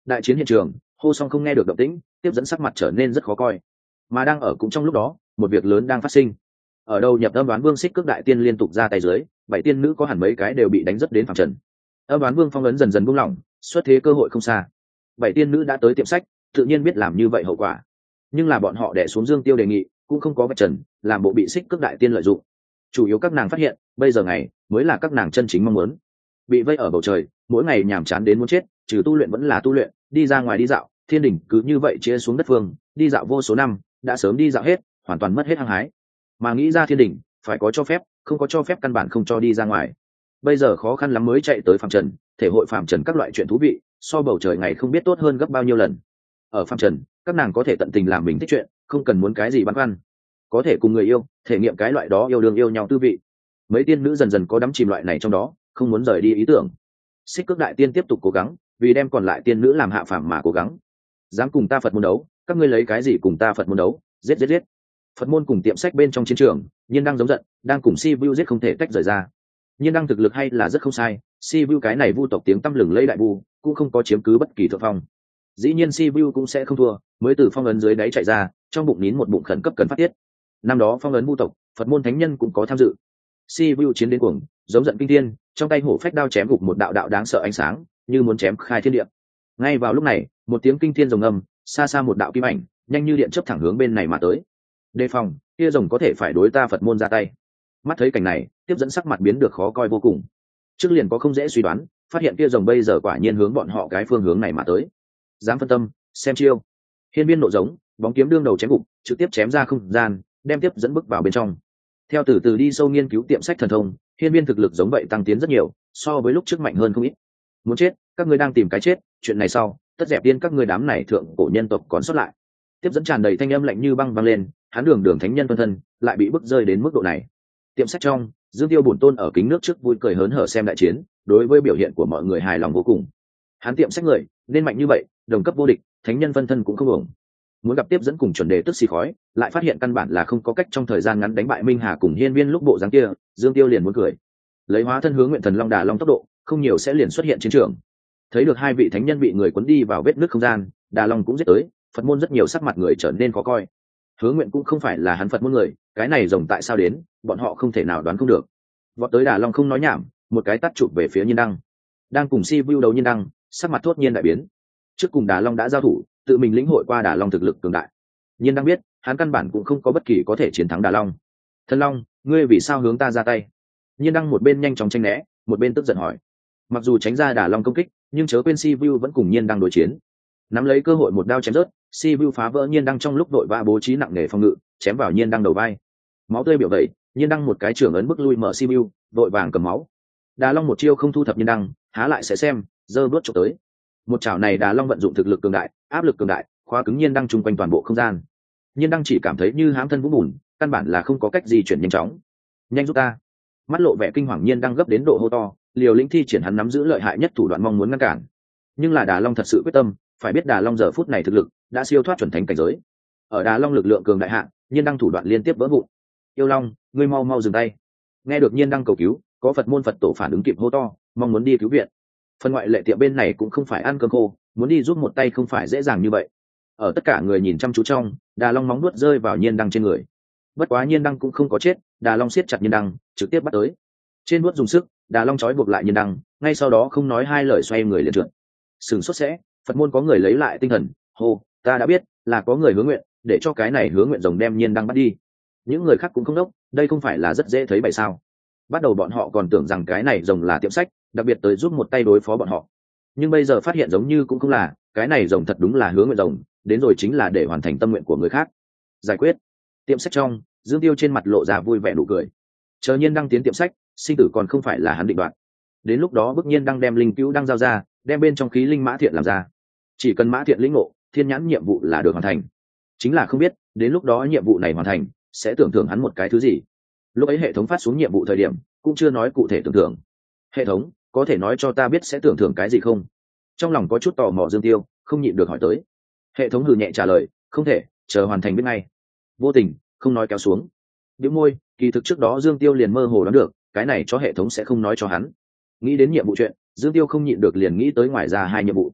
đại chiến hiện trường, hô song không nghe được động tĩnh, tiếp dẫn sắc mặt trở nên rất khó coi. Mà đang ở cũng trong lúc đó, một việc lớn đang phát sinh. Ở đâu nhập âm đoán vương xích cước đại tiên liên tục ra tay dưới, bảy tiên nữ có hẳn mấy cái đều bị đánh rất đến phẳng trần. Âm đoán vương phong ấn dần dần buông lỏng, xuất thế cơ hội không xa. Bảy tiên nữ đã tới tiệm sách, tự nhiên biết làm như vậy hậu quả. Nhưng là bọn họ đè xuống Dương Tiêu đề nghị, cũng không có vạch trần, làm bộ bị xích cước đại tiên lợi dụng. Chủ yếu các nàng phát hiện, bây giờ ngày mới là các nàng chân chính mong muốn. Bị vây ở bầu trời, mỗi ngày nhàm chán đến muốn chết, trừ tu luyện vẫn là tu luyện, đi ra ngoài đi dạo, thiên đỉnh cứ như vậy chia xuống đất phương, đi dạo vô số năm, đã sớm đi dạo hết, hoàn toàn mất hết hăng hái. Mà nghĩ ra thiên đỉnh, phải có cho phép, không có cho phép căn bản không cho đi ra ngoài. Bây giờ khó khăn lắm mới chạy tới phàm trần, thể hội phàm trần các loại chuyện thú vị, so bầu trời ngày không biết tốt hơn gấp bao nhiêu lần. Ở phàm trần, các nàng có thể tận tình làm mình thích chuyện, không cần muốn cái gì băn khoăn, có thể cùng người yêu thể nghiệm cái loại đó yêu đương yêu nhau tư vị. Mấy tiên nữ dần dần có đắm chìm loại này trong đó, không muốn rời đi ý tưởng. Xích cước đại tiên tiếp tục cố gắng, vì đem còn lại tiên nữ làm hạ phàm mà cố gắng. Dám cùng ta Phật môn đấu, các ngươi lấy cái gì cùng ta Phật môn đấu? Giết giết giết! Phật môn cùng tiệm sách bên trong chiến trường, Nhiên đang giống giận, đang cùng Si Vu giết không thể tách rời ra. Nhiên đang thực lực hay là rất không sai, Si Vu cái này vu tộc tiếng tăm lừng lẫy đại vu, cũng không có chiếm cứ bất kỳ thượng phong. Dĩ nhiên Si Vu cũng sẽ không thua, mới từ phong ấn dưới đáy chạy ra, trong bụng nín một bụng khẩn cấp cần phát tiết. Năm đó phong ấn vu tộc, Phật môn thánh nhân cũng có tham dự. Si Vu chiến đến cuồng, giống giận kinh thiên, trong tay hổ phách đao chém gục một đạo đạo đáng sợ ánh sáng, như muốn chém khai thiên địa. Ngay vào lúc này, một tiếng kinh thiên rồng ngâm, xa xa một đạo kim ảnh, nhanh như điện chớp thẳng hướng bên này mà tới. Đề phòng, kia rồng có thể phải đối ta Phật môn ra tay. Mắt thấy cảnh này, tiếp dẫn sắc mặt biến được khó coi vô cùng. Trước liền có không dễ suy đoán, phát hiện kia rồng bây giờ quả nhiên hướng bọn họ cái phương hướng này mà tới. Dám phân tâm, xem chiêu. Hiên viên nộ giống, bóng kiếm đương đầu chém gục, trực tiếp chém ra không gian, đem tiếp dẫn bước vào bên trong. Theo từ từ đi sâu nghiên cứu tiệm sách thần thông, hiên viên thực lực giống vậy tăng tiến rất nhiều, so với lúc trước mạnh hơn không ít. Muốn chết, các ngươi đang tìm cái chết, chuyện này sau, tất dẹp điên các ngươi đám này thượng cổ nhân tộc còn sót lại. Tiếp dẫn tràn đầy thanh âm lạnh như băng vang lên, hắn đường đường thánh nhân phân thân, lại bị bức rơi đến mức độ này. Tiệm sách trong, Dương Tiêu bổn tôn ở kính nước trước vui cười hớn hở xem đại chiến, đối với biểu hiện của mọi người hài lòng vô cùng. Hắn tiệm sách người, nên mạnh như vậy, đồng cấp vô địch, thánh nhân phân thân cũng không ổn. Muốn gặp tiếp dẫn cùng chuẩn đề tức xì khói, lại phát hiện căn bản là không có cách trong thời gian ngắn đánh bại Minh Hà cùng hiên viên lúc bộ dáng kia, Dương Tiêu liền muốn cười. Lấy hóa thân hướng nguyện thần long đà long tốc độ, không nhiều sẽ liền xuất hiện chiến trường. Thấy được hai vị thánh nhân bị người cuốn đi vào vết nứt không gian, đà long cũng giết tới, Phật môn rất nhiều sắc mặt người trở nên khó coi. Hướng nguyện cũng không phải là hắn Phật môn người, cái này rồng tại sao đến, bọn họ không thể nào đoán không được. Vọt tới đà long không nói nhảm, một cái tát chụp về phía Nhiên Đăng. Đang cùng Si Vu đấu Nhiên Đăng, sắc mặt thốt nhiên đại biến. Trước cùng đà long đã giao thủ, tự mình lĩnh hội qua đà long thực lực cường đại. Nhiên Đăng biết, hắn căn bản cũng không có bất kỳ có thể chiến thắng đà long. Thần long, ngươi vì sao hướng ta ra tay? Nhiên Đăng một bên nhanh chóng tranh né, một bên tức giận hỏi. Mặc dù tránh ra đà long công kích, nhưng chớ quên Si Vu vẫn cùng Nhiên Đăng đối chiến. Nắm lấy cơ hội một đao chém rớt, Si Vu phá vỡ Nhiên Đăng trong lúc đội vã bố trí nặng nề phòng ngự, chém vào Nhiên Đăng đầu vai. Máu tươi biểu vẩy, Nhiên Đăng một cái trưởng ấn bức lui mở Si Vu, đội vàng cầm máu. Đà long một chiêu không thu thập Nhiên Đăng, há lại sẽ xem, giơ bước chụp tới. Một chảo này Đà long vận dụng thực lực cường đại, áp lực cường đại, khóa cứng Nhiên Đăng chung quanh toàn bộ không gian. Nhiên Đăng chỉ cảm thấy như hãm thân vũng bùn, căn bản là không có cách gì chuyển nhanh chóng. Nhanh giúp ta! Mắt lộ vẻ kinh hoàng Nhiên Đăng gấp đến độ hô to, liều lĩnh thi triển hắn nắm giữ lợi hại nhất thủ đoạn mong muốn ngăn cản. Nhưng là Đà long thật sự quyết tâm, phải biết Đà long giờ phút này thực lực đã siêu thoát chuẩn thánh cảnh giới. Ở Đà long lực lượng cường đại hạn, Nhiên Đăng thủ đoạn liên tiếp vỡ vụn. Yêu long, ngươi mau mau dừng tay! Nghe được Nhiên Đăng cầu cứu, có Phật môn Phật tổ phản ứng kịp hô to, mong muốn đi cứu viện. Phần ngoại lệ tiệm bên này cũng không phải ăn cơm khô, muốn đi giúp một tay không phải dễ dàng như vậy. Ở tất cả người nhìn chăm chú trong, Đà long móng nuốt rơi vào Nhiên Đăng trên người. Bất quá Nhiên Đăng cũng không có chết, Đà long siết chặt Nhiên Đăng, trực tiếp bắt tới. Trên nuốt dùng sức, Đà long trói buộc lại Nhiên Đăng, ngay sau đó không nói hai lời xoay người liền trượt. Sừng sốt sẽ, Phật môn có người lấy lại tinh thần, hô, ta đã biết, là có người hướng nguyện, để cho cái này hướng nguyện rồng đem Nhiên Đăng bắt đi. Những người khác cũng không đốc, đây không phải là rất dễ thấy bày sao? Bắt đầu bọn họ còn tưởng rằng cái này rồng là tiệm sách, đặc biệt tới giúp một tay đối phó bọn họ. Nhưng bây giờ phát hiện giống như cũng không là, cái này rồng thật đúng là hướng nguyện rồng, đến rồi chính là để hoàn thành tâm nguyện của người khác. Giải quyết. Tiệm sách trong, Dương Tiêu trên mặt lộ ra vui vẻ nụ cười. Chờ Nhiên Đăng tiến tiệm sách, sinh tử còn không phải là hắn định đoạt. Đến lúc đó bức nhiên đang đem linh cứu đang giao ra, đem bên trong khí linh mã thiện làm ra. Chỉ cần mã thiện lĩnh ngộ, thiên nhãn nhiệm vụ là được hoàn thành. Chính là không biết, đến lúc đó nhiệm vụ này hoàn thành, sẽ tưởng thưởng hắn một cái thứ gì. Lúc ấy hệ thống phát xuống nhiệm vụ thời điểm, cũng chưa nói cụ thể tưởng thưởng. Hệ thống, có thể nói cho ta biết sẽ tưởng thưởng cái gì không? Trong lòng có chút tò mò Dương Tiêu, không nhịn được hỏi tới. Hệ thống hừ nhẹ trả lời, không thể, chờ hoàn thành biết ngay. Vô tình, không nói kéo xuống. Bĩu môi, kỳ thực trước đó Dương Tiêu liền mơ hồ đoán được, cái này cho hệ thống sẽ không nói cho hắn. Nghĩ đến nhiệm vụ chuyện, Dương Tiêu không nhịn được liền nghĩ tới ngoài ra hai nhiệm vụ.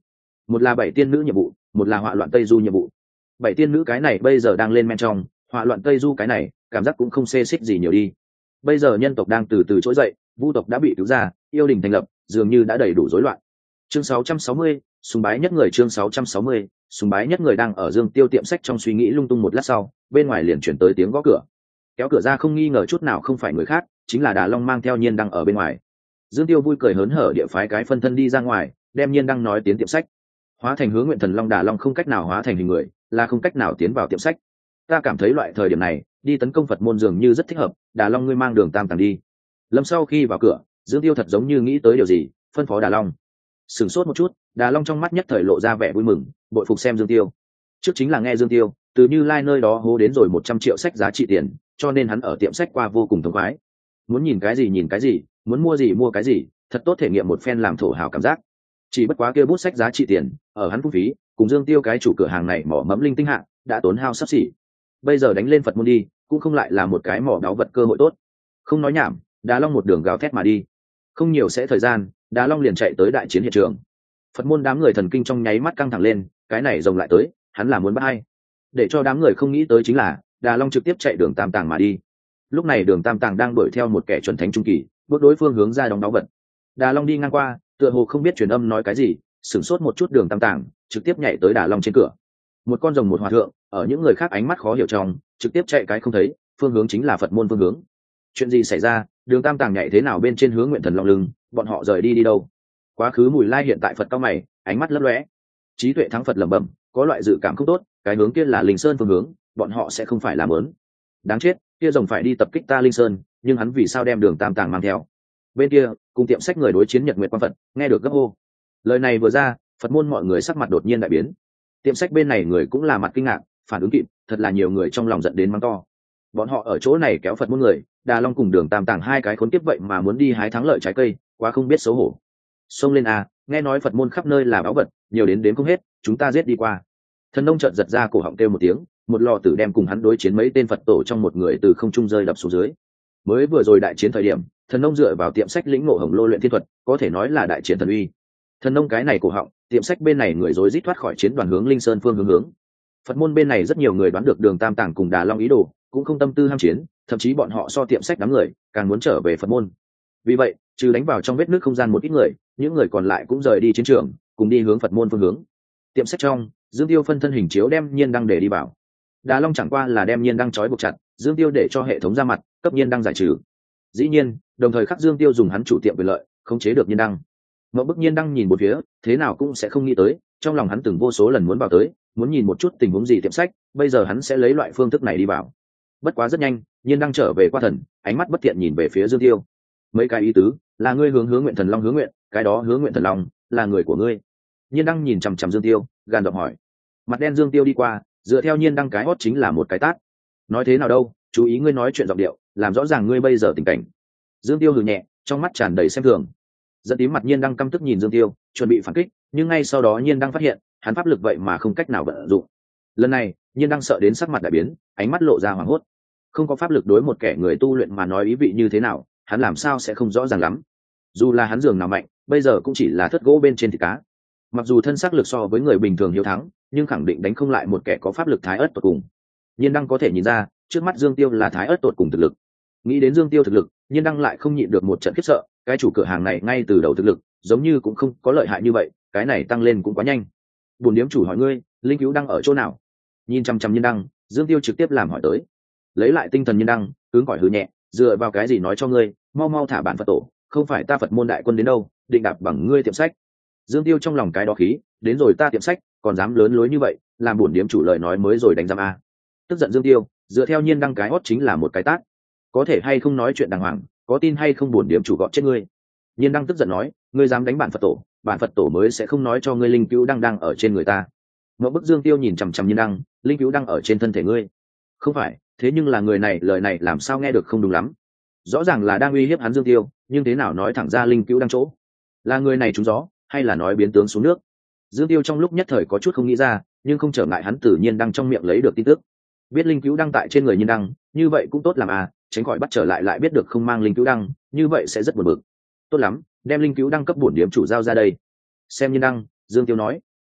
một là bảy tiên nữ nhiệm vụ, một là họa loạn tây du nhiệm vụ. Bảy tiên nữ cái này bây giờ đang lên men trong, họa loạn tây du cái này cảm giác cũng không xê xích gì nhiều đi. Bây giờ nhân tộc đang từ từ trỗi dậy, vu tộc đã bị cứu ra, yêu đình thành lập, dường như đã đầy đủ rối loạn. Chương sáu trăm sáu mươi, sùng bái nhất người. Chương sáu trăm sáu mươi, sùng bái nhất người. Đang ở Dương Tiêu tiệm sách trong suy nghĩ lung tung một lát sau, bên ngoài liền chuyển tới tiếng gõ cửa. Kéo cửa ra không nghi ngờ chút nào không phải người khác, chính là Đà Long mang theo Nhiên Đăng ở bên ngoài. Dương Tiêu vui cười hớn hở địa phái cái phân thân đi ra ngoài, đem Nhiên Đăng nói tiến tiệm sách. Hóa thành Hướng Nguyện Thần Long Đà Long không cách nào hóa thành hình người, là không cách nào tiến vào tiệm sách. Ta cảm thấy loại thời điểm này, đi tấn công Phật môn dường như rất thích hợp, Đà Long ngươi mang đường Tam Tàng đi. Lâm sau khi vào cửa, Dương Tiêu thật giống như nghĩ tới điều gì, phân phó Đà Long. Sửng sốt một chút, Đà Long trong mắt nhất thời lộ ra vẻ vui mừng, bội phục xem Dương Tiêu. Trước chính là nghe Dương Tiêu, từ Như Lai nơi đó hô đến rồi một trăm triệu sách giá trị tiền, cho nên hắn ở tiệm sách qua vô cùng thống khoái. Muốn nhìn cái gì nhìn cái gì, muốn mua gì mua cái gì, thật tốt thể nghiệm một phen làm thổ hào cảm giác. Chỉ bất quá kia bút sách giá trị tiền, ở hắn phung phí, cùng Dương Tiêu cái chủ cửa hàng này mỏ mẫm linh tinh hạng, đã tốn hao sắp xỉ. Bây giờ đánh lên Phật môn đi, cũng không lại là một cái mỏ đáo vật cơ hội tốt. Không nói nhảm, Đà Long một đường gào thét mà đi. Không nhiều sẽ thời gian, Đà Long liền chạy tới đại chiến hiện trường. Phật môn đám người thần kinh trong nháy mắt căng thẳng lên, cái này rồng lại tới, hắn là muốn bắt hay. Để cho đám người không nghĩ tới chính là, Đà Long trực tiếp chạy đường Tam Tàng mà đi. Lúc này đường Tam Tàng đang đuổi theo một kẻ chuẩn thánh trung kỳ, bước đối phương hướng ra đóng đáo vật. Đà Long đi ngang qua, tựa hồ không biết truyền âm nói cái gì, sửng sốt một chút đường Tam Tàng, trực tiếp nhảy tới Đà Long trên cửa. Một con rồng một hòa thượng, ở những người khác ánh mắt khó hiểu trong, trực tiếp chạy cái không thấy, phương hướng chính là Phật môn phương hướng. Chuyện gì xảy ra, đường Tam Tàng nhảy thế nào bên trên Hướng Nguyện Thần Long lưng, bọn họ rời đi đi đâu? Quá khứ Mùi Lai hiện tại Phật cao mày, ánh mắt lấp lóe. Trí tuệ thắng Phật lẩm bẩm, có loại dự cảm không tốt, cái hướng kia là Linh Sơn phương hướng, bọn họ sẽ không phải làm lớn. Đáng chết, kia rồng phải đi tập kích ta Linh Sơn, nhưng hắn vì sao đem đường Tam Tàng mang theo? Bên kia, cùng tiệm sách người đối chiến Nhật Nguyệt Quan Phật, nghe được gấp hô. Lời này vừa ra, Phật môn mọi người sắc mặt đột nhiên đại biến. Tiệm sách bên này người cũng là mặt kinh ngạc, phản ứng kịp, thật là nhiều người trong lòng giận đến mắng to. Bọn họ ở chỗ này kéo Phật môn người, Đà Long cùng đường Tam Tàng hai cái khốn kiếp vậy mà muốn đi hái thắng lợi trái cây, quá không biết xấu hổ. Xông lên a, nghe nói Phật môn khắp nơi là báu vật, nhiều đến đến không hết, chúng ta giết đi qua. Thần nông chợt giật ra cổ họng kêu một tiếng, một lò tử đem cùng hắn đối chiến mấy tên Phật tổ trong một người từ không trung rơi đập xuống dưới. Mới vừa rồi đại chiến thời điểm, thần nông dựa vào tiệm sách lĩnh ngộ Hồng Lô luyện thiên thuật, có thể nói là đại chiến thần uy. Thần nông cái này cổ họng, tiệm sách bên này người rối rít thoát khỏi chiến đoàn hướng Linh Sơn phương hướng hướng. Phật môn bên này rất nhiều người đoán được đường Tam Tàng cùng Đà Long ý đồ, cũng không tâm tư ham chiến, thậm chí bọn họ so tiệm sách đám người càng muốn trở về Phật môn. Vì vậy, trừ đánh vào trong vết nước không gian một ít người, những người còn lại cũng rời đi chiến trường, cùng đi hướng Phật môn phương hướng. Tiệm sách trong, Dương Tiêu phân thân hình chiếu đem Nhiên Đăng để đi vào. Đà Long chẳng qua là đem Nhiên Đăng trói buộc chặt, Dương Tiêu để cho hệ thống ra mặt, cấp Nhiên Đăng giải trừ. Dĩ nhiên, đồng thời khắc Dương Tiêu dùng hắn chủ tiệm quyền lợi, khống chế được Nhiên Đăng. Mộng Bức Nhiên Đăng nhìn một phía, thế nào cũng sẽ không nghĩ tới, trong lòng hắn từng vô số lần muốn vào tới, muốn nhìn một chút tình huống gì tiệm sách, bây giờ hắn sẽ lấy loại phương thức này đi vào. Bất quá rất nhanh, Nhiên Đăng trở về qua thần, ánh mắt bất thiện nhìn về phía Dương Tiêu. Mấy cái ý tứ, là ngươi hướng Hướng Nguyện Thần Long hướng nguyện, cái đó Hướng Nguyện Thần Long là người của ngươi. Nhiên Đăng nhìn chằm chằm Dương Tiêu, gàn giọng hỏi. Mặt đen Dương Tiêu đi qua, dựa theo Nhiên Đăng cái hót chính là một cái tát. Nói thế nào đâu, chú ý ngươi nói chuyện giọng điệu, làm rõ ràng ngươi bây giờ tình cảnh. Dương Tiêu hừ nhẹ, trong mắt tràn đầy xem thường. Dẫn tím mặt Nhiên Đăng căm tức nhìn Dương Tiêu, chuẩn bị phản kích, nhưng ngay sau đó Nhiên Đăng phát hiện, hắn pháp lực vậy mà không cách nào vận dụng. Lần này, Nhiên Đăng sợ đến sắc mặt đại biến, ánh mắt lộ ra hoảng hốt. Không có pháp lực đối một kẻ người tu luyện mà nói ý vị như thế nào, hắn làm sao sẽ không rõ ràng lắm. Dù là hắn giường nào mạnh, bây giờ cũng chỉ là thất gỗ bên trên thịt cá. Mặc dù thân xác lực so với người bình thường hiếu thắng, nhưng khẳng định đánh không lại một kẻ có pháp lực thái ớt tột cùng. Nhiên Đăng có thể nhìn ra, trước mắt Dương Tiêu là thái ớt tột cùng thực lực. Nghĩ đến Dương Tiêu thực lực, Nhiên Đăng lại không nhịn được một trận khiếp sợ, cái chủ cửa hàng này ngay từ đầu thực lực, giống như cũng không có lợi hại như vậy, cái này tăng lên cũng quá nhanh. Bổn điếm chủ hỏi ngươi, linh cứu Đăng ở chỗ nào? Nhìn chăm chăm Nhiên Đăng, Dương Tiêu trực tiếp làm hỏi tới. Lấy lại tinh thần Nhiên Đăng, hướng cỏi hừ nhẹ, dựa vào cái gì nói cho ngươi, mau mau thả bản Phật tổ, không phải ta Phật môn đại quân đến đâu, định đạp bằng ngươi tiệm sách. Dương Tiêu trong lòng cái đó khí, đến rồi ta tiệm sách, còn dám lớn lối như vậy, làm bổn điếm chủ lời nói mới rồi đánh giam a. Tức giận Dương Tiêu, dựa theo Nhiên Đăng cái hót chính là một cái tát. Có thể hay không nói chuyện đàng hoàng, có tin hay không bổn điếm chủ gọt chết ngươi. Nhiên Đăng tức giận nói, ngươi dám đánh bản Phật tổ, bản Phật tổ mới sẽ không nói cho ngươi linh cứu đang đang ở trên người ta. Ngộ Bức Dương Tiêu nhìn chằm chằm Nhiên Đăng, linh cứu đang ở trên thân thể ngươi. Không phải, thế nhưng là người này lời này làm sao nghe được không đúng lắm. Rõ ràng là đang uy hiếp hắn Dương Tiêu, nhưng thế nào nói thẳng ra linh cứu đang chỗ? Là người này trúng gió, hay là nói biến tướng xuống nước? Dương Tiêu trong lúc nhất thời có chút không nghĩ ra, nhưng không trở ngại hắn tự nhiên đang trong miệng lấy được tin tức. Biết linh cứu đang tại trên người Nhiên Đăng, như vậy cũng tốt làm à, tránh khỏi bắt trở lại lại biết được không mang linh cứu đăng, như vậy sẽ rất buồn bực. Tốt lắm, đem linh cứu đăng cấp bổn điểm chủ giao ra đây. Xem Nhiên Đăng, Dương Tiêu nói.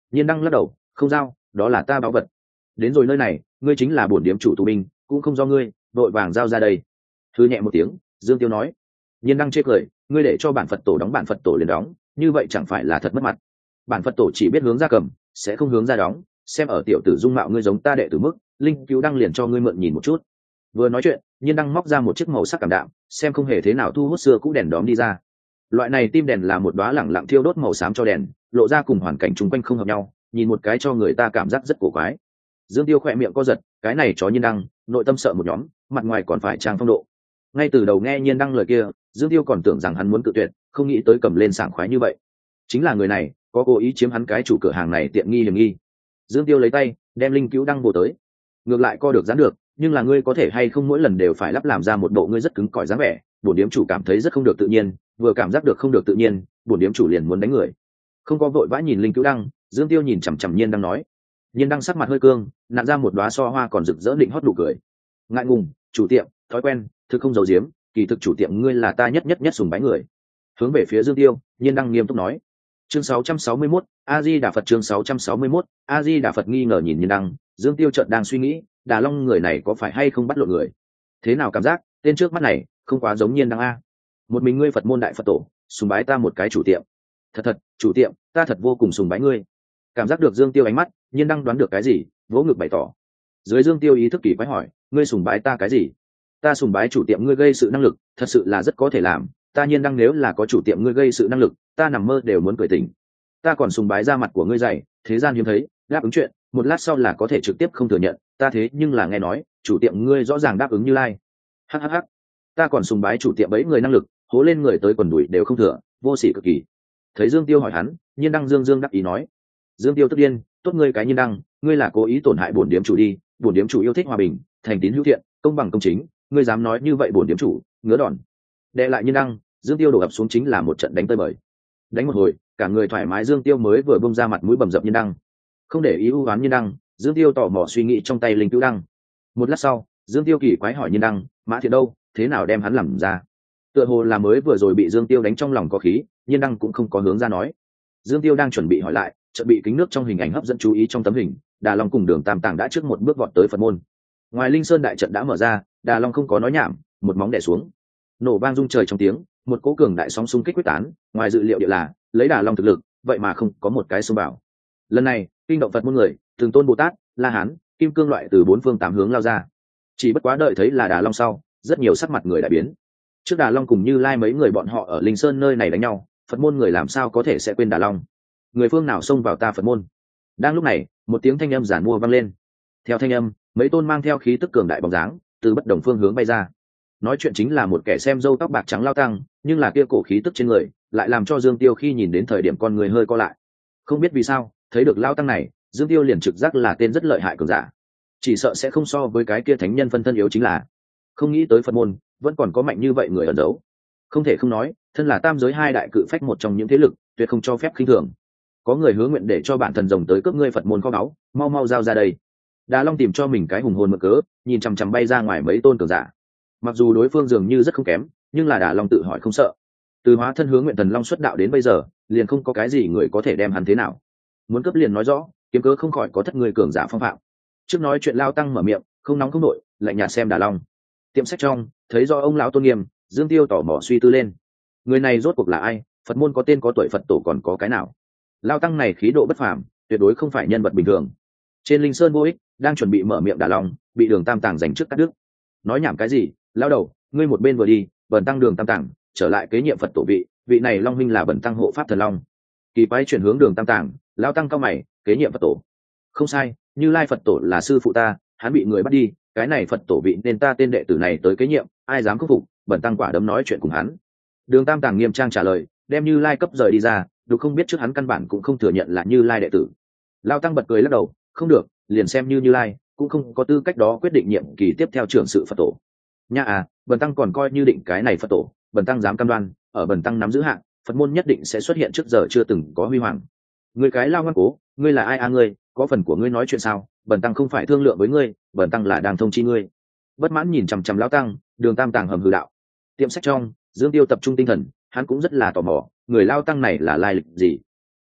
Nhiên đăng lắc đầu, không giao, đó là ta báu vật. Đến rồi nơi này, ngươi chính là bổn điếm chủ tù binh, cũng không do ngươi, vội vàng giao ra đây. Thư nhẹ một tiếng, Dương Tiêu nói. Nhiên đăng chê cười, ngươi để cho bản Phật tổ đóng bản Phật tổ liền đóng, như vậy chẳng phải là thật mất mặt. Bản Phật tổ chỉ biết hướng ra cầm, sẽ không hướng ra đóng, xem ở tiểu tử dung mạo ngươi giống ta đệ tử mức, linh cứu đăng liền cho ngươi mượn nhìn một chút. Vừa nói chuyện, Nhiên đăng móc ra một chiếc màu sắc cảm đạm, xem không hề thế nào thu hút xưa cũ đèn đóm đi ra. Loại này tim đèn là một đóa lẳng lặng thiêu đốt màu xám cho đèn, lộ ra cùng hoàn cảnh chung quanh không hợp nhau, nhìn một cái cho người ta cảm giác rất cổ quái. Dương Tiêu khỏe miệng co giật, cái này chó Nhiên đăng, nội tâm sợ một nhóm, mặt ngoài còn phải trang phong độ. Ngay từ đầu nghe Nhiên đăng lời kia, Dương Tiêu còn tưởng rằng hắn muốn cự tuyệt, không nghĩ tới cầm lên sảng khoái như vậy. Chính là người này, có cố ý chiếm hắn cái chủ cửa hàng này tiện nghi hiểm nghi. Dương Tiêu lấy tay, đem linh cứu đăng bổ tới. Ngược lại co được dán được, nhưng là ngươi có thể hay không mỗi lần đều phải lắp làm ra một bộ ngươi rất cứng cỏi dáng vẻ, bổn điếm chủ cảm thấy rất không được tự nhiên, vừa cảm giác được không được tự nhiên, bổn điếm chủ liền muốn đánh người. Không có vội vã nhìn linh cứu đăng, Dương Tiêu nhìn chằm chằm Nhiên đăng nói. Nhiên đăng sắc mặt hơi cương, nặn ra một đóa so hoa còn rực rỡ định hót nụ cười. Ngại ngùng, chủ tiệm, thói quen, thực không giấu giếm, kỳ thực chủ tiệm ngươi là ta nhất nhất nhất sùng bái người. Hướng về phía Dương Tiêu, Nhiên đăng nghiêm túc nói. Chương sáu trăm sáu mươi mốt, A Di Đà Phật. Chương sáu trăm sáu mươi mốt, A Di Đà Phật. Nghi ngờ nhìn Nhiên đăng, Dương Tiêu chợt đang suy nghĩ, Đà Long người này có phải hay không bắt lộn người? Thế nào cảm giác, tên trước mắt này không quá giống Nhiên đăng a. Một mình ngươi Phật môn đại Phật tổ, sùng bái ta một cái chủ tiệm. Thật thật, chủ tiệm, ta thật vô cùng sùng bái ngươi. Cảm giác được Dương Tiêu ánh mắt, Nhiên đăng đoán được cái gì, vỗ ngực bày tỏ. Dưới Dương Tiêu ý thức kỳ quái hỏi, ngươi sùng bái ta cái gì? Ta sùng bái chủ tiệm ngươi gây sự năng lực, thật sự là rất có thể làm. Ta Nhiên đăng nếu là có chủ tiệm ngươi gây sự năng lực, ta nằm mơ đều muốn cười tỉnh. Ta còn sùng bái ra mặt của ngươi dày, thế gian hiếm thấy, đáp ứng chuyện, một lát sau là có thể trực tiếp không thừa nhận. Ta thế nhưng là nghe nói, chủ tiệm ngươi rõ ràng đáp ứng Như Lai. Hhh, ta còn sùng bái chủ tiệm bấy người năng lực, hố lên người tới quần đùi đều không thừa, vô sỉ cực kỳ. Thấy Dương Tiêu hỏi hắn, Nhiên đăng dương dương đắc ý nói. Dương Tiêu tức điên, tốt ngươi cái Nhiên đăng, ngươi là cố ý tổn hại bổn điếm chủ đi, bổn điếm chủ yêu thích hòa bình, thành tín hữu thiện, công bằng công chính, ngươi dám nói như vậy bổn điếm chủ, ngứa đòn. Đệ lại Nhiên đăng, Dương Tiêu đổ ập xuống chính là một trận đánh tơi bời. Đánh một hồi, cả người thoải mái, Dương Tiêu mới vừa bung ra mặt mũi bầm dập Nhiên đăng. Không để ý ưu oán Nhiên đăng, Dương Tiêu tò mò suy nghĩ trong tay linh cứu đăng. Một lát sau, Dương Tiêu kỳ quái hỏi Nhiên đăng, Mã Thiện đâu, thế nào đem hắn làm ra? Tựa hồ là mới vừa rồi bị Dương Tiêu đánh trong lòng có khí, Nhiên đăng cũng không có hướng ra nói. Dương Tiêu đang chuẩn bị hỏi lại, chợt bị kính nước trong hình ảnh hấp dẫn chú ý. Trong tấm hình, Đà Long cùng Đường Tam Tàng đã trước một bước vọt tới Phật môn. Ngoài Linh Sơn đại trận đã mở ra, Đà Long không có nói nhảm, một móng đè xuống. Nổ vang rung trời trong tiếng, một cỗ cường đại sóng xung kích quyết tán, ngoài dự liệu địa là, lấy Đà Long thực lực, vậy mà không có một cái xông bảo. Lần này, kinh động Phật môn người, Thường Tôn Bồ Tát, La Hán, Kim Cương loại từ bốn phương tám hướng lao ra. Chỉ bất quá đợi thấy là Đà Long sau, rất nhiều sắc mặt người đại biến. Trước Đà Long cùng Như Lai mấy người bọn họ ở Linh Sơn nơi này đánh nhau, Phật môn người làm sao có thể sẽ quên Đà Long? Người phương nào xông vào ta Phật môn? Đang lúc này, một tiếng thanh âm giản mua vang lên. Theo thanh âm, mấy tôn mang theo khí tức cường đại bóng dáng từ bất đồng phương hướng bay ra. Nói chuyện chính là một kẻ xem râu tóc bạc trắng lao tăng, nhưng là kia cổ khí tức trên người lại làm cho Dương Tiêu khi nhìn đến thời điểm con người hơi co lại. Không biết vì sao, thấy được lao tăng này, Dương Tiêu liền trực giác là tên rất lợi hại cường giả, chỉ sợ sẽ không so với cái kia thánh nhân phân thân yếu chính là. Không nghĩ tới Phật môn vẫn còn có mạnh như vậy người ẩn giấu. Không thể không nói, thân là tam giới hai đại cự phách một trong những thế lực, tuyệt không cho phép khinh thường. Có người hứa nguyện để cho bản thần rồng tới cướp ngươi Phật môn kho báu, mau mau giao ra đây. Đà Long tìm cho mình cái hùng hồn mượn cớ, nhìn chằm chằm bay ra ngoài mấy tôn cường giả. Mặc dù đối phương dường như rất không kém, nhưng là Đà Long tự hỏi không sợ. Từ hóa thân hướng nguyện thần long xuất đạo đến bây giờ, liền không có cái gì người có thể đem hắn thế nào. Muốn cướp liền nói rõ, kiếm cớ không khỏi có thất người cường giả phong phạm. Trước nói chuyện lao tăng mở miệng, không nóng không nội, lạnh nhạt xem Đà Long. Tiệm sách trong, thấy do ông lão tôn nghiêm, Dương Tiêu tỏ mò suy tư lên. Người này rốt cuộc là ai? Phật môn có tên có tuổi Phật tổ còn có cái nào? Lao tăng này khí độ bất phàm, tuyệt đối không phải nhân vật bình thường. Trên Linh Sơn vô ích, đang chuẩn bị mở miệng Đà Long, bị Đường Tam Tàng giành trước cắt đứt. Nói nhảm cái gì? Lao đầu, ngươi một bên vừa đi, bần tăng Đường Tam Tàng trở lại kế nhiệm Phật tổ vị, vị này Long huynh là bần tăng hộ pháp thần long. Kỳ quái chuyển hướng Đường Tam Tàng, lao tăng cao mày, kế nhiệm Phật tổ. Không sai, Như Lai Phật tổ là sư phụ ta, hắn bị người bắt đi, cái này Phật tổ vị nên ta tên đệ tử này tới kế nhiệm, ai dám khắc phục, bần tăng quả đấm nói chuyện cùng hắn. Đường Tam Tàng nghiêm trang trả lời, đem Như Lai cấp rời đi ra, đúng không biết trước hắn căn bản cũng không thừa nhận là Như Lai đệ tử. Lao tăng bật cười lắc đầu, không được, liền xem như Như Lai cũng không có tư cách đó quyết định nhiệm kỳ tiếp theo trưởng sự Phật tổ. Nha à, bần tăng còn coi như định cái này Phật tổ, bần tăng dám cam đoan, ở bần tăng nắm giữ hạng, Phật môn nhất định sẽ xuất hiện trước giờ chưa từng có huy hoàng. Ngươi cái lao ngoan cố, ngươi là ai a à ngươi, có phần của ngươi nói chuyện sao? Bần tăng không phải thương lượng với ngươi, bần tăng là đang thông chi ngươi. Bất mãn nhìn chằm chằm lão tăng, Đường Tam Tàng hầm hừ đạo. Tiệm sách trong, Dương Tiêu tập trung tinh thần, hắn cũng rất là tò mò, người lao tăng này là lai lịch gì.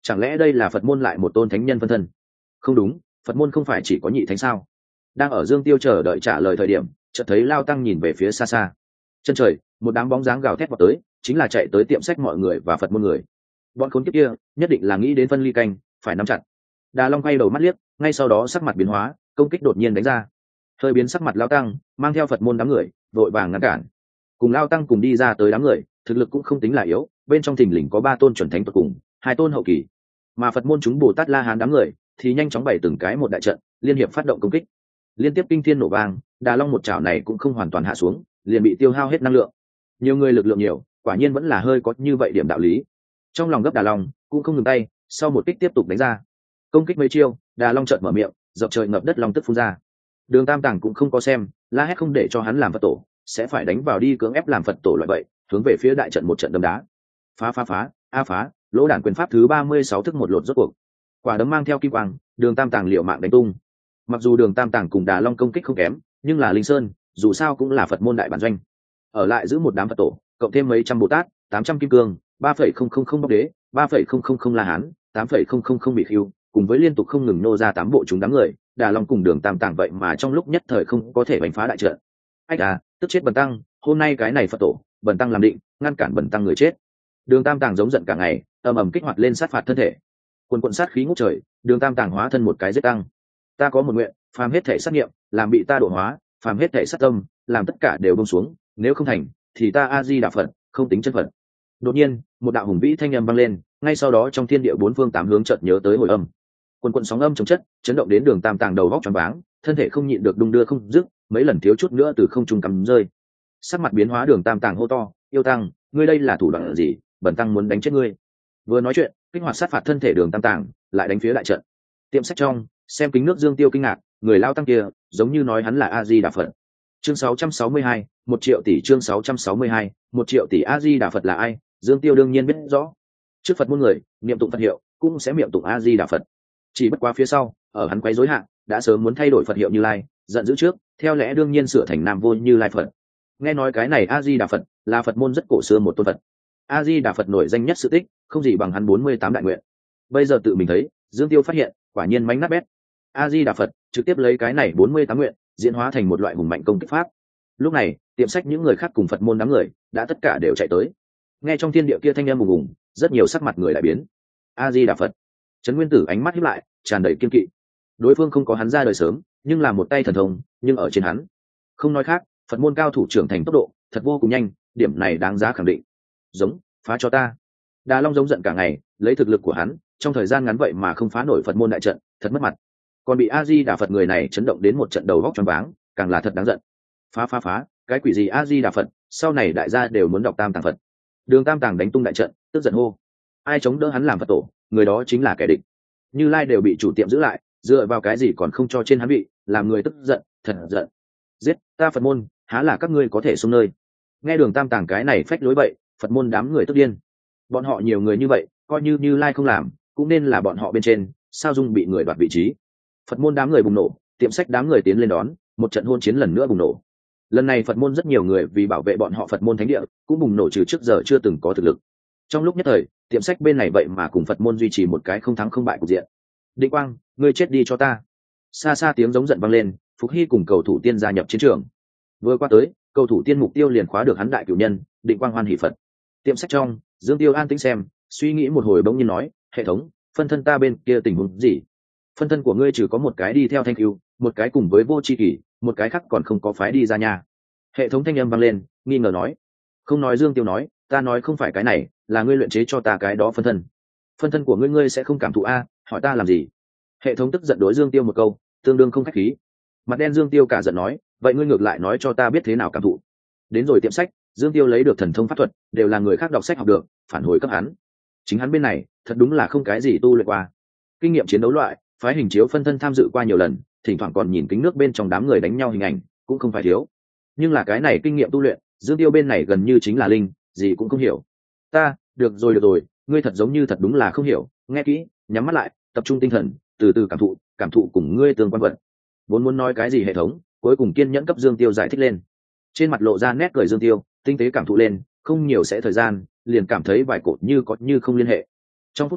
chẳng lẽ đây là Phật môn lại một tôn thánh nhân phân thân? Không đúng, Phật môn không phải chỉ có nhị thánh sao? Đang ở Dương Tiêu chờ đợi trả lời thời điểm, chợt thấy Lao Tăng nhìn về phía xa xa. Chân trời, một đám bóng dáng gào thét vào tới, chính là chạy tới tiệm sách mọi người và Phật môn người. Bọn khốn kiếp kia, nhất định là nghĩ đến phân ly canh, phải nắm chặt. Đà Long quay đầu mắt liếc, ngay sau đó sắc mặt biến hóa, công kích đột nhiên đánh ra. Hơi biến sắc mặt Lao Tăng, mang theo Phật môn đám người, vội vàng ngăn cản. Cùng Lao Tăng cùng đi ra tới đám người, thực lực cũng không tính là yếu, bên trong thình lình có ba tôn chuẩn thánh tuyệt cùng, hai tôn hậu kỳ. Mà Phật môn chúng Bồ Tát La Hán đám người thì nhanh chóng bày từng cái một đại trận, liên hiệp phát động công kích. Liên tiếp kinh thiên nổ vang, Đà Long một chảo này cũng không hoàn toàn hạ xuống, liền bị tiêu hao hết năng lượng. Nhiều người lực lượng nhiều, quả nhiên vẫn là hơi có như vậy điểm đạo lý. Trong lòng gấp Đà Long cũng không ngừng tay, sau một kích tiếp tục đánh ra. Công kích mấy chiêu, Đà Long chợt mở miệng, dập trời ngập đất long tức phun ra. Đường Tam Tàng cũng không có xem, la hét không để cho hắn làm Phật tổ, sẽ phải đánh vào đi cưỡng ép làm Phật tổ loại vậy, hướng về phía đại trận một trận đấm đá. Phá phá phá, a phá, lỗ đản quyền pháp thứ ba mươi sáu thức một lột rốt cuộc. Quả đấm mang theo kim quang, Đường Tam Tàng liều mạng đánh tung. Mặc dù Đường Tam Tàng cùng Đà Long công kích không kém, nhưng là Linh Sơn, dù sao cũng là Phật môn đại bản doanh. Ở lại giữ một đám Phật tổ, cộng thêm mấy trăm Bồ Tát, tám trăm kim cương, ba phẩy không không không bóc đế, ba phẩy không không không La Hán, tám phẩy không không không bị khiêu, cùng với liên tục không ngừng nô ra tám bộ chúng đám người, Đà Long cùng Đường Tam Tàng vậy mà trong lúc nhất thời không có thể đánh phá đại trận. Ách à, tức chết Bần Tăng, hôm nay cái này Phật tổ, Bần Tăng làm định, ngăn cản Bần Tăng người chết. Đường Tam Tàng giống giận cả ngày, ầm ầm kích hoạt lên sát phạt thân thể. Quần quần sát khí ngút trời, Đường Tam Tàng hóa thân một cái giết tăng. Ta có một nguyện, phàm hết thể sát nghiệm, làm bị ta độ hóa, phàm hết thể sát tâm, làm tất cả đều buông xuống, nếu không thành, thì ta A Di Đà Phật, không tính chân Phật. Đột nhiên, một đạo hùng vĩ thanh âm vang lên, ngay sau đó trong thiên địa bốn phương tám hướng chợt nhớ tới hồi âm. Quần quần sóng âm chống chất, chấn động đến Đường Tam Tàng đầu óc choáng váng, thân thể không nhịn được đung đưa không dứt, mấy lần thiếu chút nữa từ không trung cắm rơi. Sắc mặt biến hóa, Đường Tam Tàng hô to, yêu tăng, ngươi đây là thủ đoạn gì? Bần Tăng muốn đánh chết ngươi. Vừa nói chuyện, kích hoạt sát phạt thân thể Đường Tam Tàng, lại đánh phía đại trận. Tiệm sách trong, xem kính nước Dương Tiêu kinh ngạc, người lao tăng kia, giống như nói hắn là A Di Đà Phật. Chương sáu trăm sáu mươi hai, một triệu tỷ. Chương sáu trăm sáu mươi hai, một triệu tỷ. A Di Đà Phật là ai? Dương Tiêu đương nhiên biết rõ. Trước Phật muôn người, niệm tụng Phật hiệu, cũng sẽ niệm tụng A Di Đà Phật. Chỉ bất quá phía sau, ở hắn quấy rối hạn, đã sớm muốn thay đổi Phật hiệu Như Lai, giận dữ trước, theo lẽ đương nhiên sửa thành Nam Vô Như Lai Phật. Nghe nói cái này A Di Đà Phật là Phật môn rất cổ xưa một tôn Phật. A Di Đà Phật nổi danh nhất sự tích, không gì bằng hắn bốn mươi tám đại nguyện. Bây giờ tự mình thấy, Dương Tiêu phát hiện, quả nhiên mánh nát bét. A Di Đà Phật trực tiếp lấy cái này bốn mươi tám nguyện diễn hóa thành một loại hùng mạnh công kích pháp. Lúc này, tiệm sách những người khác cùng Phật môn đám người đã tất cả đều chạy tới. Nghe trong thiên địa kia thanh âm ùng ùng, rất nhiều sắc mặt người lại biến. A Di Đà Phật. Trấn Nguyên Tử ánh mắt híp lại, tràn đầy kiên kỵ. Đối phương không có hắn ra đời sớm, nhưng là một tay thần thông, nhưng ở trên hắn. Không nói khác, Phật môn cao thủ trưởng thành tốc độ thật vô cùng nhanh, điểm này đáng giá khẳng định. Giống, phá cho ta. Đà Long giống giận cả ngày, lấy thực lực của hắn, trong thời gian ngắn vậy mà không phá nổi Phật môn đại trận, thật mất mặt. Còn bị A Di Đà Phật người này chấn động đến một trận đầu vóc choáng váng, càng là thật đáng giận. Phá phá phá, cái quỷ gì A Di Đà Phật, sau này đại gia đều muốn đọc Tam Tạng Phật. Đường Tam Tàng đánh tung đại trận, tức giận hô. Ai chống đỡ hắn làm Phật tổ, người đó chính là kẻ địch. Như Lai đều bị chủ tiệm giữ lại, dựa vào cái gì còn không cho trên hắn vị, làm người tức giận, thật giận. Giết, ta Phật môn, há là các ngươi có thể xông nơi. Nghe Đường Tam Tàng cái này phách lối bậy, Phật môn đám người tức điên. Bọn họ nhiều người như vậy, coi như Như Lai không làm, cũng nên là bọn họ bên trên, sao dung bị người đoạt vị trí. Phật môn đám người bùng nổ, tiệm sách đám người tiến lên đón, một trận hôn chiến lần nữa bùng nổ. Lần này Phật môn rất nhiều người vì bảo vệ bọn họ Phật môn thánh địa, cũng bùng nổ trừ trước giờ chưa từng có thực lực. Trong lúc nhất thời, tiệm sách bên này vậy mà cùng Phật môn duy trì một cái không thắng không bại cục diện. Định Quang, ngươi chết đi cho ta. Xa xa tiếng giống giận vang lên, Phục Hy cùng cầu thủ tiên gia nhập chiến trường. Vừa qua tới, cầu thủ tiên mục tiêu liền khóa được hắn đại cửu nhân, Định Quang hoan hỷ Phật. Tiệm sách trong, Dương Tiêu an tĩnh xem, suy nghĩ một hồi bỗng nhiên nói, hệ thống, phân thân ta bên kia tình huống gì? Phân thân của ngươi chỉ có một cái đi theo Thanh Cửu, một cái cùng với Vô Chi Kỷ, một cái khác còn không có phái đi ra nhà. Hệ thống thanh âm vang lên, nghi ngờ nói. Không nói Dương Tiêu nói, ta nói không phải cái này, là ngươi luyện chế cho ta cái đó phân thân. Phân thân của ngươi ngươi sẽ không cảm thụ a, hỏi ta làm gì? Hệ thống tức giận đối Dương Tiêu một câu, tương đương không khách khí. Mặt đen Dương Tiêu cả giận nói, vậy ngươi ngược lại nói cho ta biết thế nào cảm thụ. Đến rồi tiệm sách, Dương Tiêu lấy được thần thông pháp thuật, đều là người khác đọc sách học được, phản hồi cấp hắn. Chính hắn bên này, thật đúng là không cái gì tu luyện qua. Kinh nghiệm chiến đấu loại, phái hình chiếu phân thân tham dự qua nhiều lần, thỉnh thoảng còn nhìn kính nước bên trong đám người đánh nhau hình ảnh, cũng không phải thiếu. Nhưng là cái này kinh nghiệm tu luyện, Dương Tiêu bên này gần như chính là linh, gì cũng không hiểu. Ta, được rồi được rồi, ngươi thật giống như thật đúng là không hiểu, nghe kỹ, nhắm mắt lại, tập trung tinh thần, từ từ cảm thụ, cảm thụ cùng ngươi tương quan vật. Vốn muốn nói cái gì hệ thống, cuối cùng kiên nhẫn cấp Dương Tiêu giải thích lên. Trên mặt lộ ra nét cười Dương Tiêu, tinh tế cảm thụ lên, không nhiều sẽ thời gian, liền cảm thấy vài cột như có như không liên hệ. Trong phút chốc,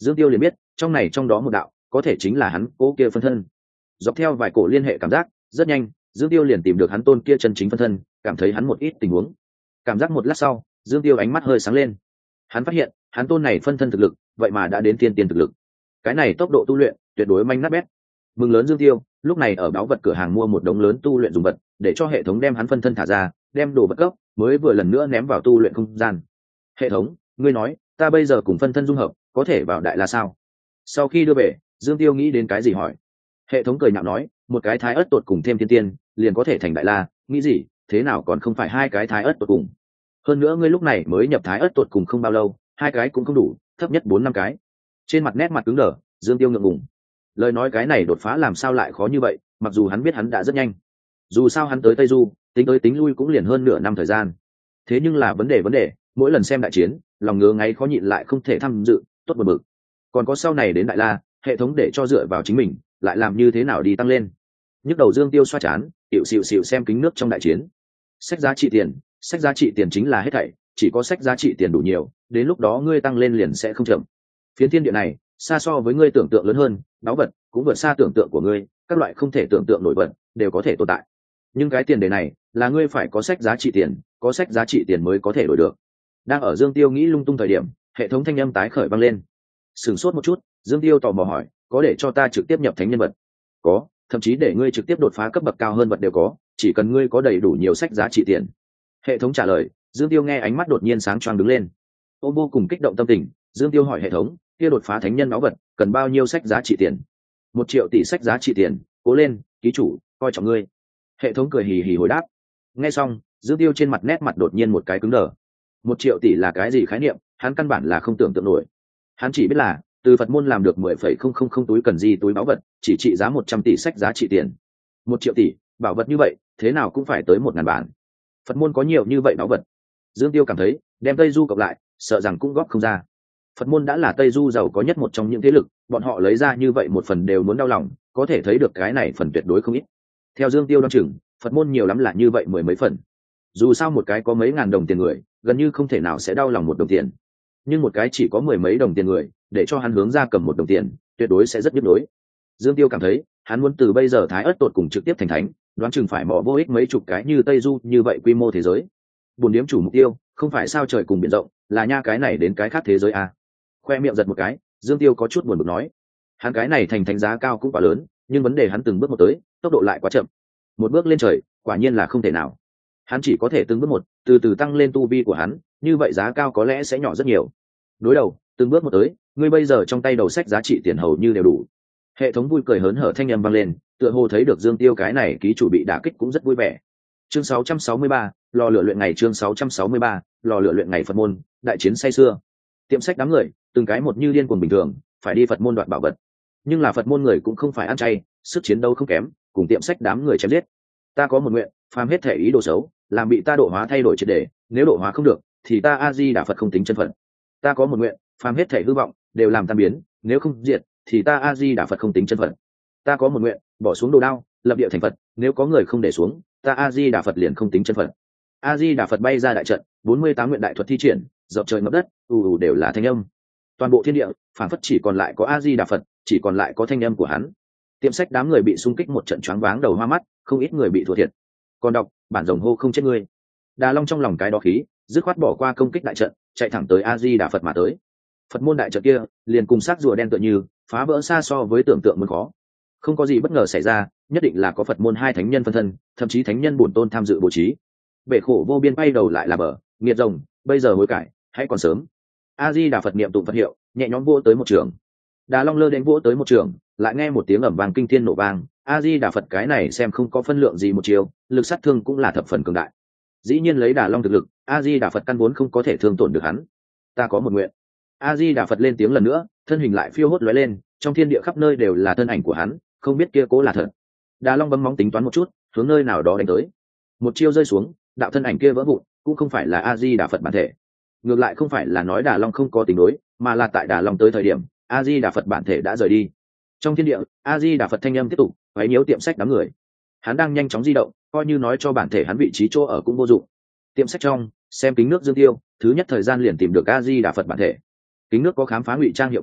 Dương Tiêu liền biết trong này trong đó một đạo có thể chính là hắn cố kia phân thân. Dọc theo vài cổ liên hệ cảm giác, rất nhanh Dương Tiêu liền tìm được hắn tôn kia chân chính phân thân, cảm thấy hắn một ít tình huống. Cảm giác một lát sau, Dương Tiêu ánh mắt hơi sáng lên. Hắn phát hiện hắn tôn này phân thân thực lực vậy mà đã đến tiên tiên thực lực. Cái này tốc độ tu luyện tuyệt đối manh nát bét. Mừng lớn Dương Tiêu lúc này ở báu vật cửa hàng mua một đống lớn tu luyện dùng vật, để cho hệ thống đem hắn phân thân thả ra, đem đồ vật cấp mới vừa lần nữa ném vào tu luyện không gian. Hệ thống, ngươi nói ta bây giờ cùng phân thân dung hợp có thể vào đại la sao? Sau khi đưa về, Dương Tiêu nghĩ đến cái gì hỏi. Hệ thống cười nhạo nói, một cái thái ớt tột cùng thêm thiên tiên liền có thể thành đại la, nghĩ gì, thế nào còn không phải hai cái thái ớt tột cùng. Hơn nữa ngươi lúc này mới nhập thái ớt tột cùng không bao lâu, hai cái cũng không đủ, thấp nhất bốn năm cái. Trên mặt nét mặt cứng đờ, Dương Tiêu ngượng ngùng. Lời nói cái này đột phá làm sao lại khó như vậy, mặc dù hắn biết hắn đã rất nhanh. Dù sao hắn tới Tây Du, tính tới tính lui cũng liền hơn nửa năm thời gian. Thế nhưng là vấn đề vấn đề, mỗi lần xem đại chiến, lòng ngứa ngáy khó nhịn lại không thể tham dự, tốt một bực. Còn có sau này đến đại la, hệ thống để cho dựa vào chính mình, lại làm như thế nào đi tăng lên. Nhức đầu Dương Tiêu xoa chán, tiểu xịu xịu xem kính nước trong đại chiến. Sách giá trị tiền, sách giá trị tiền chính là hết thảy, chỉ có sách giá trị tiền đủ nhiều, đến lúc đó ngươi tăng lên liền sẽ không chậm. Phiến thiên địa này, xa so với ngươi tưởng tượng lớn hơn, báu vật cũng vượt xa tưởng tượng của ngươi, các loại không thể tưởng tượng nổi vật đều có thể tồn tại. Nhưng cái tiền đề này là ngươi phải có sách giá trị tiền, có sách giá trị tiền mới có thể đổi được. Đang ở Dương Tiêu nghĩ lung tung thời điểm, hệ thống thanh âm tái khởi vang lên. Sửng sốt một chút, Dương Tiêu tò mò hỏi, có để cho ta trực tiếp nhập thánh nhân vật? Có, thậm chí để ngươi trực tiếp đột phá cấp bậc cao hơn vật đều có, chỉ cần ngươi có đầy đủ nhiều sách giá trị tiền. Hệ thống trả lời. Dương Tiêu nghe ánh mắt đột nhiên sáng choang đứng lên. Ôm vô cùng kích động tâm tình, Dương Tiêu hỏi hệ thống, kia đột phá thánh nhân máu vật cần bao nhiêu sách giá trị tiền? Một triệu tỷ sách giá trị tiền, cố lên, ký chủ, coi trọng ngươi. Hệ thống cười hì hì hồi đáp. Nghe xong, Dương Tiêu trên mặt nét mặt đột nhiên một cái cứng đờ. Một triệu tỷ là cái gì khái niệm, hắn căn bản là không tưởng tượng nổi. Hắn chỉ biết là từ Phật môn làm được mười phẩy không không không túi cần gì túi báu vật, chỉ trị giá một trăm tỷ sách giá trị tiền. Một triệu tỷ, bảo vật như vậy, thế nào cũng phải tới một ngàn bản. Phật môn có nhiều như vậy báu vật. Dương Tiêu cảm thấy, đem Tây Du cộng lại, sợ rằng cũng góp không ra. Phật môn đã là Tây Du giàu có nhất một trong những thế lực, bọn họ lấy ra như vậy một phần đều muốn đau lòng, có thể thấy được cái này phần tuyệt đối không ít. Theo Dương Tiêu đoán chừng, Phật môn nhiều lắm là như vậy mười mấy phần. Dù sao một cái có mấy ngàn đồng tiền người, gần như không thể nào sẽ đau lòng một đồng tiền. Nhưng một cái chỉ có mười mấy đồng tiền người, để cho hắn hướng ra cầm một đồng tiền, tuyệt đối sẽ rất nhức đối. Dương Tiêu cảm thấy, hắn muốn từ bây giờ thái ớt tột cùng trực tiếp thành thánh, đoán chừng phải mò vô ích mấy chục cái như Tây Du như vậy quy mô thế giới. Buồn điếm chủ mục tiêu, không phải sao trời cùng biển rộng, là nha cái này đến cái khác thế giới à. Khoe miệng giật một cái, Dương Tiêu có chút buồn bực nói, hắn cái này thành thánh giá cao cũng quá lớn, nhưng vấn đề hắn từng bước một tới, tốc độ lại quá chậm. Một bước lên trời, quả nhiên là không thể nào. Hắn chỉ có thể từng bước một, từ từ tăng lên tu vi của hắn, như vậy giá cao có lẽ sẽ nhỏ rất nhiều. Đối đầu, từng bước một tới, ngươi bây giờ trong tay đầu sách giá trị tiền hầu như đều đủ. Hệ thống vui cười hớn hở thanh âm vang lên, tựa hồ thấy được Dương Tiêu cái này ký chủ bị đả kích cũng rất vui vẻ. Chương sáu trăm sáu mươi ba, lò lửa luyện ngày chương sáu trăm sáu mươi ba, lò lửa luyện ngày Phật môn, đại chiến say xưa. Tiệm sách đám người, từng cái một như điên cuồng bình thường, phải đi Phật môn đoạt bảo vật. Nhưng là Phật môn người cũng không phải ăn chay, sức chiến đấu không kém, cùng tiệm sách đám người chém giết. Ta có một nguyện, phàm hết thể ý đồ xấu, làm bị ta độ hóa thay đổi triệt để, nếu độ hóa không được, thì ta A Di Đà Phật không tính chân phận. Ta có một nguyện, phàm hết thể hư vọng, đều làm tan biến, nếu không diệt, thì ta A Di Đà Phật không tính chân phận. Ta có một nguyện, bỏ xuống đồ đao, lập địa thành Phật, nếu có người không để xuống, ta A Di Đà Phật liền không tính chân phận. A Di Đà Phật bay ra đại trận, bốn mươi tám nguyện đại thuật thi triển, dọc trời ngập đất, ù ù đều là thanh âm. Toàn bộ thiên địa, phản phất chỉ còn lại có A Di Đà Phật, chỉ còn lại có thanh âm của hắn. Tiệm sách đám người bị xung kích một trận choáng váng đầu hoa mắt, không ít người bị thua thiệt. Còn đọc, bản rồng hô không chết ngươi. Đà Long trong lòng cái đó khí, dứt khoát bỏ qua công kích đại trận, chạy thẳng tới A Di Đà Phật mà tới. Phật môn đại trận kia, liền cùng xác rùa đen tựa như, phá vỡ xa so với tưởng tượng muốn khó. Không có gì bất ngờ xảy ra, nhất định là có Phật môn hai thánh nhân phân thân, thậm chí thánh nhân bổn tôn tham dự bố trí. Bể khổ vô biên bay đầu lại là bờ, nghiệt rồng, bây giờ hối cải, hãy còn sớm. A Di Đà Phật niệm tụng Phật hiệu, nhẹ nhõm vỗ tới một trường. Đà Long lơ đến vỗ tới một trường, lại nghe một tiếng ầm vang kinh thiên nổ vang. A Di Đà Phật cái này xem không có phân lượng gì một chiều, lực sát thương cũng là thập phần cường đại. Dĩ nhiên lấy Đà Long thực lực, A Di Đà Phật căn vốn không có thể thương tổn được hắn. Ta có một nguyện. A Di Đà Phật lên tiếng lần nữa, thân hình lại phiêu hốt lóe lên, trong thiên địa khắp nơi đều là thân ảnh của hắn, không biết kia cố là thật. Đà Long bấm móng tính toán một chút, hướng nơi nào đó đánh tới. Một chiêu rơi xuống, đạo thân ảnh kia vỡ vụn, cũng không phải là A Di Đà Phật bản thể. Ngược lại không phải là nói Đà Long không có tính đối, mà là tại Đà Long tới thời điểm, A Di Đà Phật bản thể đã rời đi. Trong thiên địa, A Di Đà Phật thanh âm tiếp tục quấy nhiễu tiệm sách đám người. Hắn đang nhanh chóng di động, coi như nói cho bản thể hắn vị trí chỗ ở cũng vô dụng. Tiệm sách trong, xem kính nước Dương Tiêu, thứ nhất thời gian liền tìm được A Di Đà Phật bản thể. Kính nước có khám phá ngụy trang hiệu quả,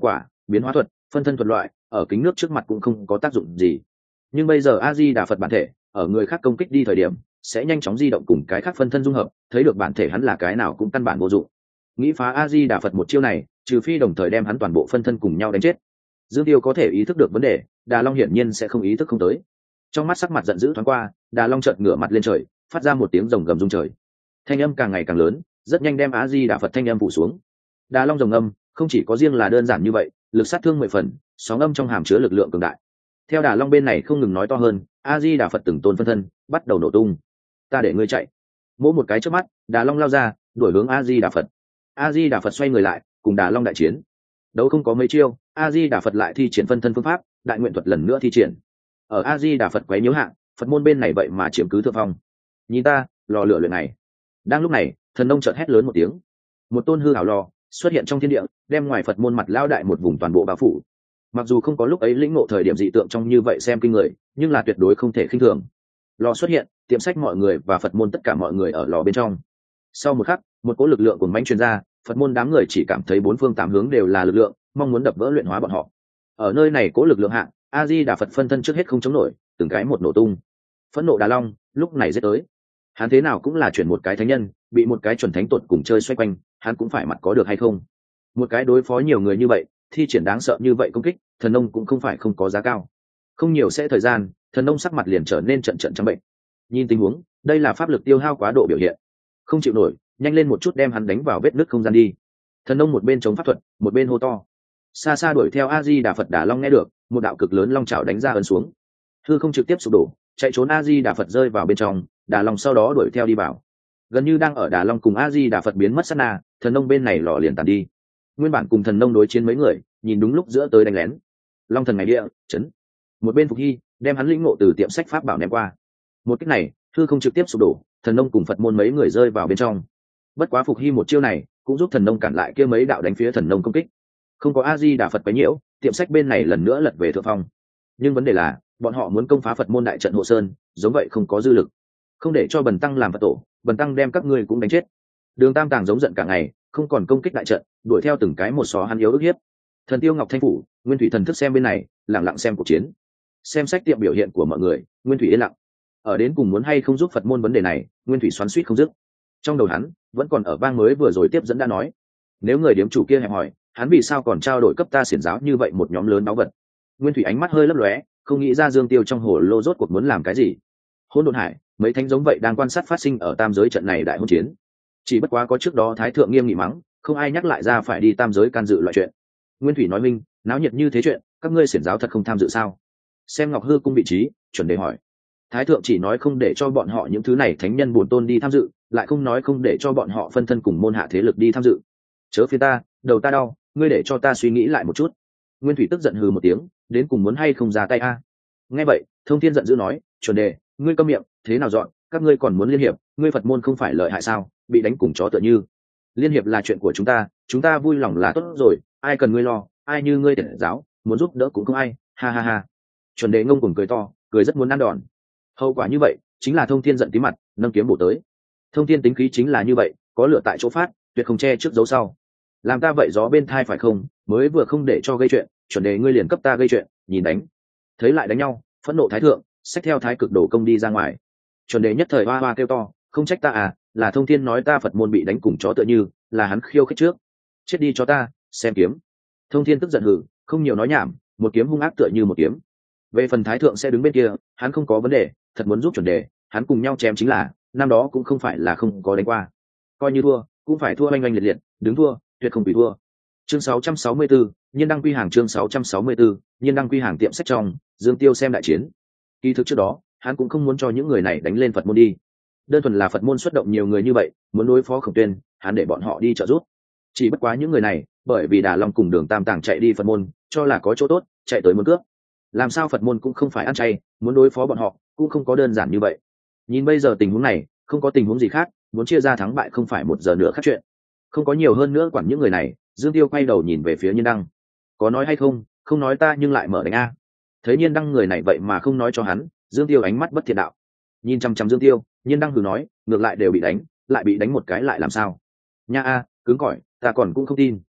biến hóa thuật, phân thân thuật loại ở kính nước trước mặt cũng không có tác dụng gì, nhưng bây giờ a di đà phật bản thể ở người khác công kích đi thời điểm sẽ nhanh chóng di động cùng cái khác phân thân dung hợp, thấy được bản thể hắn là cái nào cũng căn bản vô dụng. Nghĩ phá a di đà phật một chiêu này, trừ phi đồng thời đem hắn toàn bộ phân thân cùng nhau đánh chết. Dương Tiêu có thể ý thức được vấn đề, Đà Long hiển nhiên sẽ không ý thức không tới. Trong mắt sắc mặt giận dữ thoáng qua, Đà Long chợt ngửa mặt lên trời, phát ra một tiếng rồng gầm rung trời. Thanh âm càng ngày càng lớn, rất nhanh đem a di đà phật thanh âm phủ xuống. Đà Long rồng âm không chỉ có riêng là đơn giản như vậy, lực sát thương mười phần, sóng âm trong hàm chứa lực lượng cường đại. Theo Đà Long bên này không ngừng nói to hơn, a di đà phật từng tôn phân thân bắt đầu nổ tung. Ta để ngươi chạy. Mỗi một cái trước mắt, Đà Long lao ra, đuổi hướng a di đà phật. a di đà phật xoay người lại, cùng Đà Long đại chiến. Đấu không có mấy chiêu, a di đà phật lại thi triển phân thân phương pháp, đại nguyện thuật lần nữa thi triển. Ở a di đà phật quấy nhiễu hạng, Phật môn bên này vậy mà chiếm cứ thượng phong. Nhìn ta, lò lửa luyện này. Đang lúc này, thần nông chợt hét lớn một tiếng. Một tôn hư ảo lò xuất hiện trong thiên địa, đem ngoài Phật môn mặt lao đại một vùng toàn bộ bao phủ. Mặc dù không có lúc ấy lĩnh ngộ thời điểm dị tượng trong như vậy xem kinh người, nhưng là tuyệt đối không thể khinh thường. Lò xuất hiện, tiệm sách mọi người và Phật môn tất cả mọi người ở lò bên trong. Sau một khắc, một cỗ lực lượng cuồng mãnh truyền ra, Phật môn đám người chỉ cảm thấy bốn phương tám hướng đều là lực lượng, mong muốn đập vỡ luyện hóa bọn họ. Ở nơi này cỗ lực lượng hạng, a di đà phật phân thân trước hết không chống nổi, từng cái một nổ tung. Phẫn nộ Đà Long lúc này giết tới. Hắn thế nào cũng là chuyển một cái thánh nhân, bị một cái chuẩn thánh tuột cùng chơi xoay quanh, hắn cũng phải mặt có được hay không? Một cái đối phó nhiều người như vậy, thi triển đáng sợ như vậy công kích, thần nông cũng không phải không có giá cao. Không nhiều sẽ thời gian, thần nông sắc mặt liền trở nên trận trận trắng bệnh. Nhìn tình huống, đây là pháp lực tiêu hao quá độ biểu hiện. Không chịu nổi, nhanh lên một chút đem hắn đánh vào vết nứt không gian đi. Thần nông một bên chống pháp thuật, một bên hô to. Xa xa đuổi theo a di đà phật Đà Long nghe được, một đạo cực lớn long chảo đánh ra ấn xuống. Hư không trực tiếp sụp đổ, chạy trốn a di đà phật rơi vào bên trong, Đà Long sau đó đuổi theo đi vào. Gần như đang ở Đà Long cùng a di đà phật biến mất sát na, thần nông bên này lò liền tàn đi. Nguyên bản cùng thần nông đối chiến mấy người, nhìn đúng lúc giữa tới đánh lén. Long thần ngày địa chấn. Một bên Phục Hy đem hắn lĩnh ngộ từ tiệm sách pháp bảo ném qua. Một cách này, hư không trực tiếp sụp đổ, thần nông cùng Phật môn mấy người rơi vào bên trong. Bất quá Phục Hy một chiêu này cũng giúp thần nông cản lại kia mấy đạo đánh phía thần nông công kích. Không có a di đà phật quấy nhiễu, tiệm sách bên này lần nữa lật về thượng phong. Nhưng vấn đề là bọn họ muốn công phá Phật môn đại trận hộ sơn, giống vậy không có dư lực. Không để cho Bần tăng làm Phật tổ, Bần tăng đem các ngươi cũng đánh chết. Đường Tam Tàng giống giận cả ngày, không còn công kích đại trận, đuổi theo từng cái một xó hắn yếu ức hiếp. Thần Tiêu Ngọc Thanh phủ, Nguyên Thủy thần thức xem bên này, lặng lặng xem cuộc chiến. Xem sách tiệm biểu hiện của mọi người, Nguyên Thủy yên lặng. Ở đến cùng muốn hay không giúp Phật môn vấn đề này, Nguyên Thủy xoắn xuýt không dứt. Trong đầu hắn vẫn còn ở vang mới vừa rồi tiếp dẫn đã nói, nếu người điếm chủ kia hẹp hỏi, hắn vì sao còn trao đổi cấp ta xiển giáo như vậy một nhóm lớn báu vật. Nguyên Thủy ánh mắt hơi lấp lóe, không nghĩ ra Dương Tiêu trong hồ lô rốt cuộc muốn làm cái gì. Hỗn Độn Hải, mấy thánh giống vậy đang quan sát phát sinh ở tam giới trận này đại hôn chiến. Chỉ bất quá có trước đó Thái thượng nghiêm nghị mắng, không ai nhắc lại ra phải đi tam giới can dự loại chuyện. Nguyên Thủy nói minh, náo nhiệt như thế chuyện, các ngươi xiển giáo thật không tham dự sao? Xem Ngọc Hư cung vị trí, chuẩn đề hỏi. Thái thượng chỉ nói không để cho bọn họ những thứ này thánh nhân bổn tôn đi tham dự, lại không nói không để cho bọn họ phân thân cùng môn hạ thế lực đi tham dự. Chớ phía ta, đầu ta đau, ngươi để cho ta suy nghĩ lại một chút. Nguyên Thủy tức giận hừ một tiếng, đến cùng muốn hay không ra tay a? Nghe vậy, Thông Thiên giận dữ nói, chuẩn đề, ngươi câm miệng, thế nào dọn, các ngươi còn muốn liên hiệp, ngươi Phật môn không phải lợi hại sao, bị đánh cùng chó tựa như. Liên hiệp là chuyện của chúng ta, chúng ta vui lòng là tốt rồi, ai cần ngươi lo, ai như ngươi tiện giáo, muốn giúp đỡ cũng không ai, ha ha ha. Chuẩn đề ngông cuồng cười to, cười rất muốn ăn đòn. Hậu quả như vậy, chính là Thông Thiên giận tí mặt, nâng kiếm bổ tới. Thông Thiên tính khí chính là như vậy, có lửa tại chỗ phát, tuyệt không che trước giấu sau. Làm ta vậy gió bên thai phải không, mới vừa không để cho gây chuyện, chuẩn đề ngươi liền cấp ta gây chuyện, nhìn đánh. Thấy lại đánh nhau, phẫn nộ thái thượng, xách theo thái cực đổ công đi ra ngoài. Chuẩn đề nhất thời hoa hoa kêu to, không trách ta à, là Thông Thiên nói ta Phật môn bị đánh cùng chó tựa như, là hắn khiêu khích trước. Chết đi cho ta, xem kiếm. Thông Thiên tức giận hừ, không nhiều nói nhảm, một kiếm hung ác tựa như một kiếm. Về phần thái thượng sẽ đứng bên kia, hắn không có vấn đề, thật muốn giúp chuẩn đề, hắn cùng nhau chém chính là, năm đó cũng không phải là không có đánh qua. Coi như thua, cũng phải thua oanh oanh liệt liệt, đứng thua, tuyệt không bị thua. Chương sáu trăm sáu mươi tư, Nhiên đăng quy hàng chương sáu trăm sáu mươi tư, Nhiên đăng quy hàng tiệm sách trong, Dương Tiêu xem đại chiến. Kỳ thực trước đó, hắn cũng không muốn cho những người này đánh lên Phật môn đi. Đơn thuần là Phật môn xuất động nhiều người như vậy, muốn đối phó Khổng Tuyên, hắn để bọn họ đi trợ giúp. Chỉ bất quá những người này, bởi vì Đà Long cùng Đường Tam Tàng chạy đi Phật môn, cho là có chỗ tốt, chạy tới muốn cướp. Làm sao Phật môn cũng không phải ăn chay, muốn đối phó bọn họ, cũng không có đơn giản như vậy. Nhìn bây giờ tình huống này, không có tình huống gì khác, muốn chia ra thắng bại không phải một giờ nữa khác chuyện. Không có nhiều hơn nữa quản những người này, Dương Tiêu quay đầu nhìn về phía Nhiên Đăng. Có nói hay không, không nói ta nhưng lại mở đánh a. Thấy Nhiên Đăng người này vậy mà không nói cho hắn, Dương Tiêu ánh mắt bất thiện đạo. Nhìn chăm chăm Dương Tiêu, Nhiên Đăng hừ nói, ngược lại đều bị đánh, lại bị đánh một cái lại làm sao? Nha a, cứng cỏi, ta còn cũng không tin.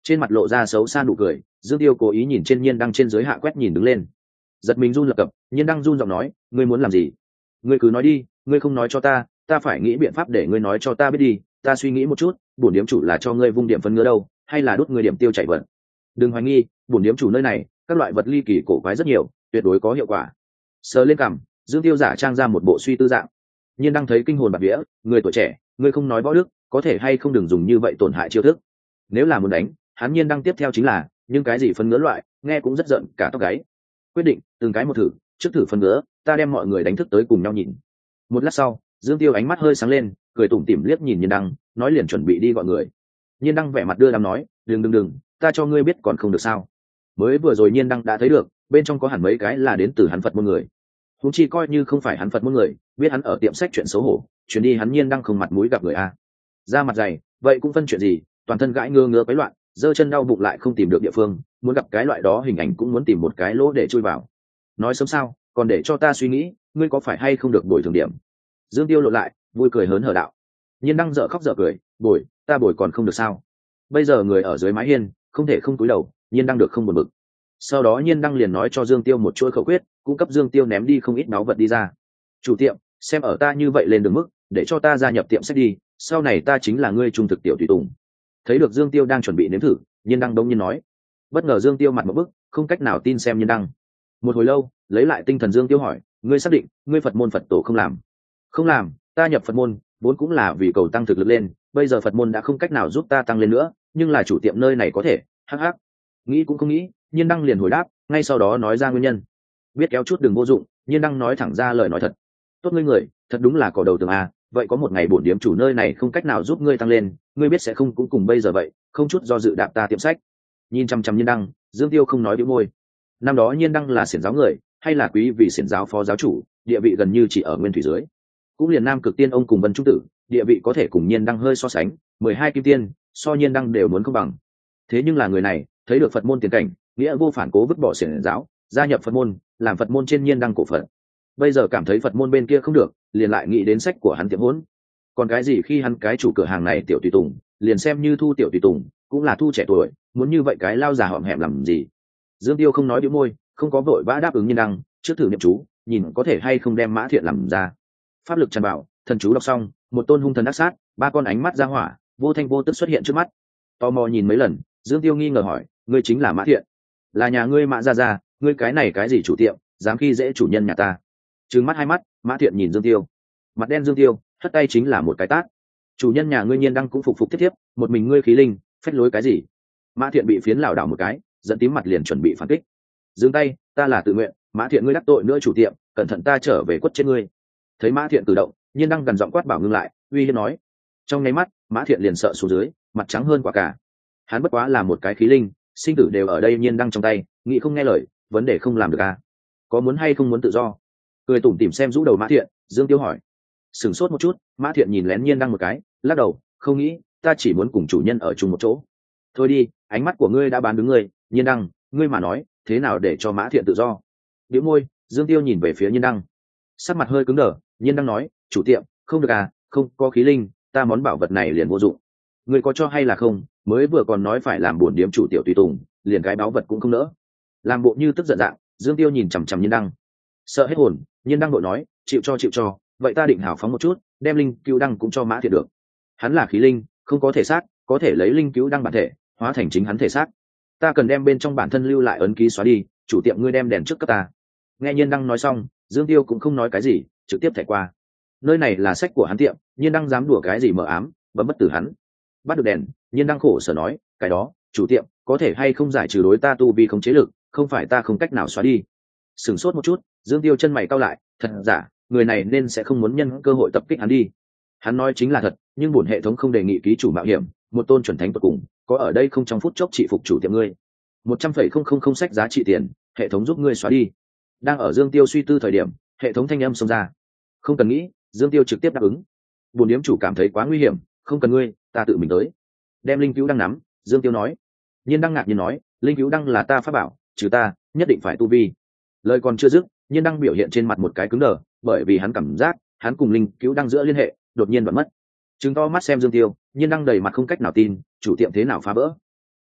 trên mặt lộ ra xấu xa nụ cười. Dương Tiêu cố ý nhìn trên nhiên đăng trên dưới hạ quét nhìn đứng lên, giật mình run lập cập. Nhiên đăng run giọng nói, ngươi muốn làm gì? Ngươi cứ nói đi, ngươi không nói cho ta, ta phải nghĩ biện pháp để ngươi nói cho ta biết đi. Ta suy nghĩ một chút, bổn điếm chủ là cho ngươi vung điểm phân ngứa đâu, hay là đốt ngươi điểm tiêu chảy vật? Đừng hoài nghi, bổn điếm chủ nơi này các loại vật ly kỳ cổ quái rất nhiều, tuyệt đối có hiệu quả. Sờ lên cằm, Dương Tiêu giả trang ra một bộ suy tư dạng. Nhiên đang thấy kinh hồn bạt vía, người tuổi trẻ, ngươi không nói võ đức, có thể hay không đừng dùng như vậy tổn hại chiêu thức. Nếu là muốn đánh, hắn Nhiên đang tiếp theo chính là, nhưng cái gì phân ngứa loại, nghe cũng rất giận cả tóc gáy. Quyết định, từng cái một thử, trước thử phân ngứa, ta đem mọi người đánh thức tới cùng nhau nhìn. Một lát sau, Dương Tiêu ánh mắt hơi sáng lên, cười tủm tỉm liếc nhìn Nhiên Đăng, nói liền chuẩn bị đi gọi người. Nhiên Đăng vẻ mặt đưa đám nói, đừng đừng đừng, ta cho ngươi biết còn không được sao? Mới vừa rồi Nhiên Đăng đã thấy được, bên trong có hẳn mấy cái là đến từ hắn Phật môn người. Huống chi coi như không phải hắn Phật môn người, biết hắn ở tiệm sách chuyện xấu hổ, chuyến đi hắn Nhiên Đăng không mặt mũi gặp người a. Ra mặt dày, vậy cũng phân chuyện gì, toàn thân gãi ngơ ngơ quấy loạn, giơ chân đau bụng lại không tìm được địa phương, muốn gặp cái loại đó hình ảnh cũng muốn tìm một cái lỗ để chui vào. Nói sớm sao, còn để cho ta suy nghĩ, ngươi có phải hay không được bồi thường điểm? Dương Tiêu lộ lại, vui cười hớn hở đạo. Nhiên Đăng dở khóc dở cười, bồi, ta bồi còn không được sao? Bây giờ người ở dưới mái hiên, không thể không cúi đầu, Nhiên Đăng được không buồn bực. Sau đó Nhiên Đăng liền nói cho Dương Tiêu một chuỗi khẩu quyết, cung cấp Dương Tiêu ném đi không ít báu vật đi ra. Chủ tiệm, xem ở ta như vậy lên đường mức, để cho ta gia nhập tiệm sách đi, sau này ta chính là ngươi trung thực tiểu tùy tùng. Thấy được Dương Tiêu đang chuẩn bị nếm thử, Nhiên Đăng đống nhiên nói. Bất ngờ Dương Tiêu mặt một bức, không cách nào tin xem Nhiên Đăng. Một hồi lâu, lấy lại tinh thần Dương Tiêu hỏi, ngươi xác định, ngươi Phật môn Phật tổ không làm? Không làm, ta nhập Phật môn vốn cũng là vì cầu tăng thực lực lên, bây giờ Phật môn đã không cách nào giúp ta tăng lên nữa, nhưng là chủ tiệm nơi này có thể. Hắc hắc. Nghĩ cũng không nghĩ, Nhiên Đăng liền hồi đáp, ngay sau đó nói ra nguyên nhân. Biết kéo chút đừng vô dụng, Nhiên Đăng nói thẳng ra lời nói thật. Tốt ngươi người, thật đúng là cỏ đầu tường à, vậy có một ngày bổn điếm chủ nơi này không cách nào giúp ngươi tăng lên, ngươi biết sẽ không cũng cùng bây giờ vậy, không chút do dự đạp ta tiệm sách. Nhìn chăm chăm Nhiên Đăng, Dương Tiêu không nói bĩu môi. Năm đó Nhiên Đăng là xiển giáo người, hay là quý vị xiển giáo phó giáo chủ, địa vị gần như chỉ ở nguyên thủy dưới. Cũng liền Nam Cực Tiên ông cùng Vân Trung Tử, địa vị có thể cùng Nhiên Đăng hơi so sánh, mười hai kim tiên, so Nhiên Đăng đều muốn không bằng. Thế nhưng là người này, thấy được Phật môn tiền cảnh, nghĩa vô phản cố vứt bỏ xiển giáo, gia nhập Phật môn, làm Phật môn trên Nhiên Đăng cổ Phật. Bây giờ cảm thấy Phật môn bên kia không được, liền lại nghĩ đến sách của hắn tiệm hỗn. Còn cái gì khi hắn cái chủ cửa hàng này tiểu tùy tùng, liền xem như thu tiểu tùy tùng, cũng là thu trẻ tuổi, muốn như vậy cái lao già hõm hẹm làm gì? Dương Tiêu không nói bĩu môi, không có vội vã đáp ứng Nhiên Đăng, trước thử niệm chú, nhìn có thể hay không đem Mã Thiện làm ra. Pháp lực tràn bảo, thần chú đọc xong, một tôn hung thần ác sát, ba con ánh mắt ra hỏa, vô thanh vô tức xuất hiện trước mắt. Tò mò nhìn mấy lần, Dương Tiêu nghi ngờ hỏi, ngươi chính là Mã Thiện? Là nhà ngươi Mã gia gia, ngươi cái này cái gì chủ tiệm, dám khi dễ chủ nhân nhà ta? Trừng mắt hai mắt, Mã Thiện nhìn Dương Tiêu, mặt đen Dương Tiêu, hất tay chính là một cái tát. Chủ nhân nhà ngươi Nhiên Đăng cũng phục phục tiếp tiếp, một mình ngươi khí linh, phách lối cái gì? Mã Thiện bị phiến lảo đảo một cái, giận tím mặt liền chuẩn bị phản kích. Dừng tay, ta là tự nguyện, Mã Thiện ngươi đắc tội nữa chủ tiệm, cẩn thận ta trở về quất chết ngươi. Thấy Mã Thiện cử động, Nhiên Đăng gần giọng quát bảo ngưng lại, uy hiếp nói. Trong nháy mắt, Mã Thiện liền sợ xuống dưới, mặt trắng hơn quả cả. Hắn bất quá là một cái khí linh, sinh tử đều ở đây Nhiên Đăng trong tay, nghĩ không nghe lời, vấn đề không làm được à? Có muốn hay không muốn tự do? Cười tủm tỉm xem rũ đầu Mã Thiện, Dương Tiêu hỏi. Sửng sốt một chút, Mã Thiện nhìn lén Nhiên Đăng một cái, lắc đầu, không nghĩ, ta chỉ muốn cùng chủ nhân ở chung một chỗ. Thôi đi, ánh mắt của ngươi đã bán đứng ngươi, Nhiên Đăng, ngươi mà nói, thế nào để cho Mã Thiện tự do? Bĩu môi, Dương Tiêu nhìn về phía Nhiên Đăng, sắc mặt hơi cứng đờ. Nhiên Đăng nói, chủ tiệm, không được à, không có khí linh, ta món bảo vật này liền vô dụng. Ngươi có cho hay là không? Mới vừa còn nói phải làm buồn điếm chủ tiểu tùy tùng, liền cái báu vật cũng không nỡ. Làm bộ như tức giận dạng, Dương Tiêu nhìn chằm chằm Nhiên Đăng, sợ hết hồn. Nhiên Đăng đội nói, chịu cho chịu cho, vậy ta định hào phóng một chút, đem linh cứu đăng cũng cho Mã Thiện được. Hắn là khí linh, không có thể xác, có thể lấy linh cứu đăng bản thể hóa thành chính hắn thể xác. Ta cần đem bên trong bản thân lưu lại ấn ký xóa đi, chủ tiệm ngươi đem đèn trước cấp ta. Nghe Nhiên Đăng nói xong, Dương Tiêu cũng không nói cái gì, trực tiếp thẻ qua. Nơi này là sách của hắn tiệm, Nhiên Đăng dám đùa cái gì mờ ám, bấm bất tử hắn. Bắt được đèn, Nhiên Đăng khổ sở nói, cái đó, chủ tiệm, có thể hay không giải trừ đối ta tu vi không chế lực, không phải ta không cách nào xóa đi. Sửng sốt một chút, Dương Tiêu chân mày cau lại, thật giả, người này nên sẽ không muốn nhân cơ hội tập kích hắn đi. Hắn nói chính là thật, nhưng bổn hệ thống không đề nghị ký chủ mạo hiểm, một tôn chuẩn thánh tột cùng, có ở đây không trong phút chốc trị phục chủ tiệm ngươi. Một trăm phẩy không không không sách giá trị tiền, hệ thống giúp ngươi xóa đi. Đang ở Dương Tiêu suy tư thời điểm, hệ thống thanh âm xông ra. Không cần nghĩ, Dương Tiêu trực tiếp đáp ứng. Bổn điếm chủ cảm thấy quá nguy hiểm, không cần ngươi, ta tự mình tới. Đem linh cứu đăng nắm, Dương Tiêu nói. Nhiên Đăng ngạc nhiên nói, linh cứu đăng là ta pháp bảo, trừ ta, nhất định phải tu vi. Lời còn chưa dứt, Nhiên Đăng biểu hiện trên mặt một cái cứng đờ, bởi vì hắn cảm giác, hắn cùng linh cứu đăng giữa liên hệ, đột nhiên đoạn mất. Trừng to mắt xem Dương Tiêu, Nhiên Đăng đầy mặt không cách nào tin, chủ tiệm thế nào phá vỡ?